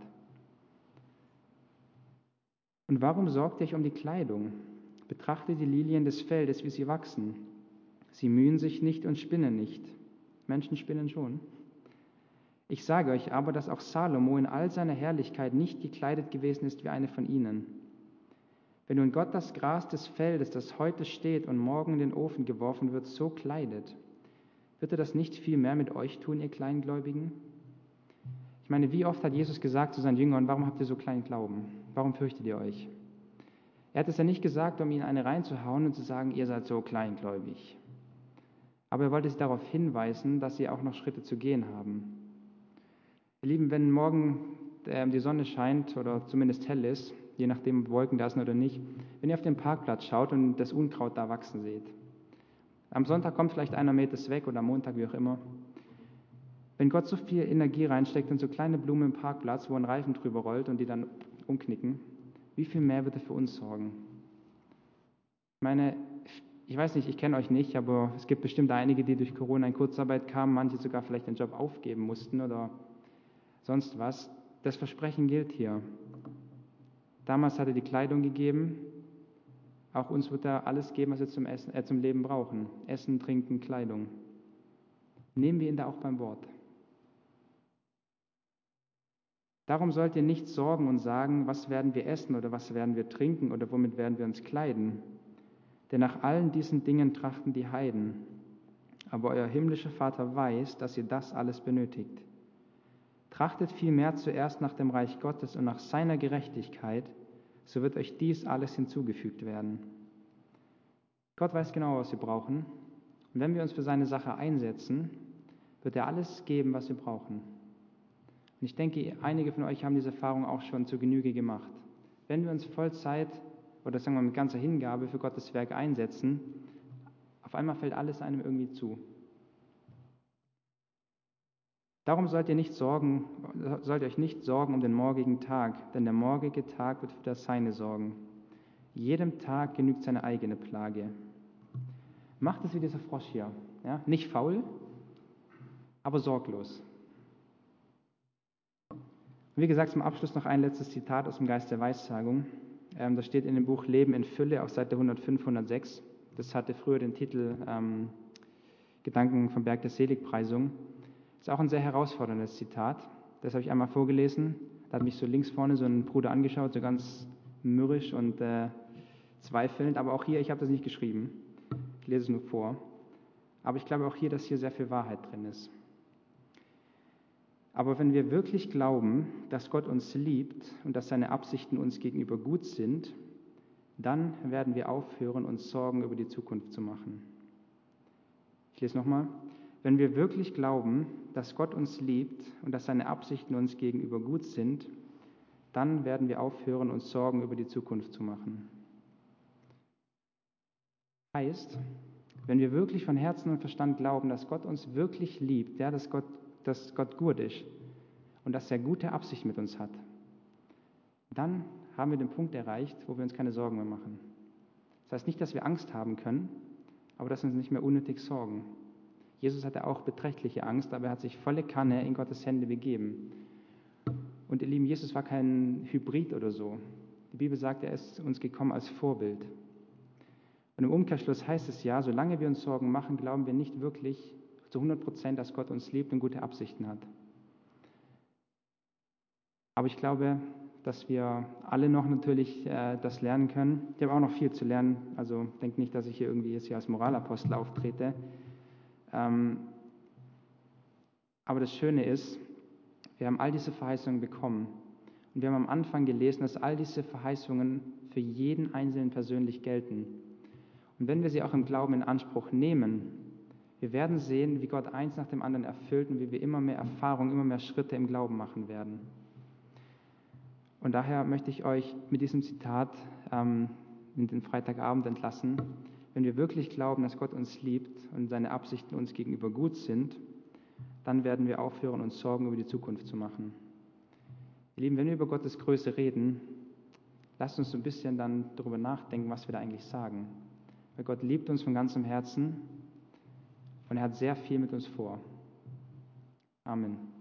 Und warum sorgt ihr euch um die Kleidung? Betrachtet die Lilien des Feldes, wie sie wachsen. Sie mühen sich nicht und spinnen nicht. Menschen spinnen schon. Ich sage euch aber, dass auch Salomo in all seiner Herrlichkeit nicht gekleidet gewesen ist wie eine von ihnen. Wenn nun Gott das Gras des Feldes, das heute steht und morgen in den Ofen geworfen wird, so kleidet, wird er das nicht viel mehr mit euch tun, ihr Kleingläubigen? Ich meine, wie oft hat Jesus gesagt zu seinen Jüngern, warum habt ihr so kleinen Glauben? Warum fürchtet ihr euch? Er hat es ja nicht gesagt, um ihnen eine reinzuhauen und zu sagen, ihr seid so kleingläubig. Aber er wollte sie darauf hinweisen, dass sie auch noch Schritte zu gehen haben. Ihr Lieben, wenn morgen die Sonne scheint oder zumindest hell ist, je nachdem, ob Wolken da sind oder nicht, wenn ihr auf den Parkplatz schaut und das Unkraut da wachsen seht. Am Sonntag kommt vielleicht einer, mäht es weg oder am Montag, wie auch immer. Wenn Gott so viel Energie reinsteckt in so kleine Blumen im Parkplatz, wo ein Reifen drüber rollt und die dann umknicken, wie viel mehr wird er für uns sorgen? Ich meine, ich weiß nicht, ich kenne euch nicht, aber es gibt bestimmt einige, die durch Corona in Kurzarbeit kamen, manche sogar vielleicht den Job aufgeben mussten oder sonst was. Das Versprechen gilt hier. Damals hat er die Kleidung gegeben, auch uns wird er alles geben, was wir zum Leben brauchen. Essen, Trinken, Kleidung. Nehmen wir ihn da auch beim Wort. Darum sollt ihr nicht sorgen und sagen, was werden wir essen oder was werden wir trinken oder womit werden wir uns kleiden. Denn nach allen diesen Dingen trachten die Heiden. Aber euer himmlischer Vater weiß, dass ihr das alles benötigt. Trachtet vielmehr zuerst nach dem Reich Gottes und nach seiner Gerechtigkeit, so wird euch dies alles hinzugefügt werden. Gott weiß genau, was wir brauchen. Und wenn wir uns für seine Sache einsetzen, wird er alles geben, was wir brauchen. Und ich denke, einige von euch haben diese Erfahrung auch schon zur Genüge gemacht. Wenn wir uns Vollzeit oder sagen wir mit ganzer Hingabe für Gottes Werk einsetzen, auf einmal fällt alles einem irgendwie zu. Darum sollt ihr euch nicht sorgen um den morgigen Tag, denn der morgige Tag wird für das Seine sorgen. Jedem Tag genügt seine eigene Plage. Macht es wie dieser Frosch hier. Ja? Nicht faul, aber sorglos. Und wie gesagt, zum Abschluss noch ein letztes Zitat aus dem Geist der Weissagung. Das steht in dem Buch Leben in Fülle auf Seite 105, 106. Das hatte früher den Titel Gedanken vom Berg der Seligpreisung. Ist auch ein sehr herausforderndes Zitat. Das habe ich einmal vorgelesen. Da hat mich so links vorne so ein Bruder angeschaut, so ganz mürrisch und zweifelnd. Aber auch hier, ich habe das nicht geschrieben. Ich lese es nur vor. Aber ich glaube auch hier, dass hier sehr viel Wahrheit drin ist. Aber wenn wir wirklich glauben, dass Gott uns liebt und dass seine Absichten uns gegenüber gut sind, dann werden wir aufhören, uns Sorgen über die Zukunft zu machen. Ich lese nochmal. Wenn wir wirklich glauben, dass Gott uns liebt und dass seine Absichten uns gegenüber gut sind, dann werden wir aufhören, uns Sorgen über die Zukunft zu machen. Heißt, wenn wir wirklich von Herzen und Verstand glauben, dass Gott uns wirklich liebt, ja, dass Gott gut ist und dass er gute Absicht mit uns hat, dann haben wir den Punkt erreicht, wo wir uns keine Sorgen mehr machen. Das heißt nicht, dass wir Angst haben können, aber dass wir uns nicht mehr unnötig sorgen. Jesus hatte auch beträchtliche Angst, aber er hat sich volle Kanne in Gottes Hände begeben. Und ihr Lieben, Jesus war kein Hybrid oder so. Die Bibel sagt, er ist uns gekommen als Vorbild. Und im Umkehrschluss heißt es ja, solange wir uns Sorgen machen, glauben wir nicht wirklich zu 100%, dass Gott uns liebt und gute Absichten hat. Aber ich glaube, dass wir alle noch natürlich das lernen können. Ich habe auch noch viel zu lernen, also denkt nicht, dass ich hier irgendwie jetzt hier als Moralapostel auftrete. Aber das Schöne ist, wir haben all diese Verheißungen bekommen. Und wir haben am Anfang gelesen, dass all diese Verheißungen für jeden Einzelnen persönlich gelten. Und wenn wir sie auch im Glauben in Anspruch nehmen, wir werden sehen, wie Gott eins nach dem anderen erfüllt und wie wir immer mehr Erfahrungen, immer mehr Schritte im Glauben machen werden. Und daher möchte ich euch mit diesem Zitat in den Freitagabend entlassen. Wenn wir wirklich glauben, dass Gott uns liebt und seine Absichten uns gegenüber gut sind, dann werden wir aufhören, uns Sorgen über die Zukunft zu machen. Ihr Lieben, wenn wir über Gottes Größe reden, lasst uns so ein bisschen dann darüber nachdenken, was wir da eigentlich sagen. Weil Gott liebt uns von ganzem Herzen und er hat sehr viel mit uns vor. Amen.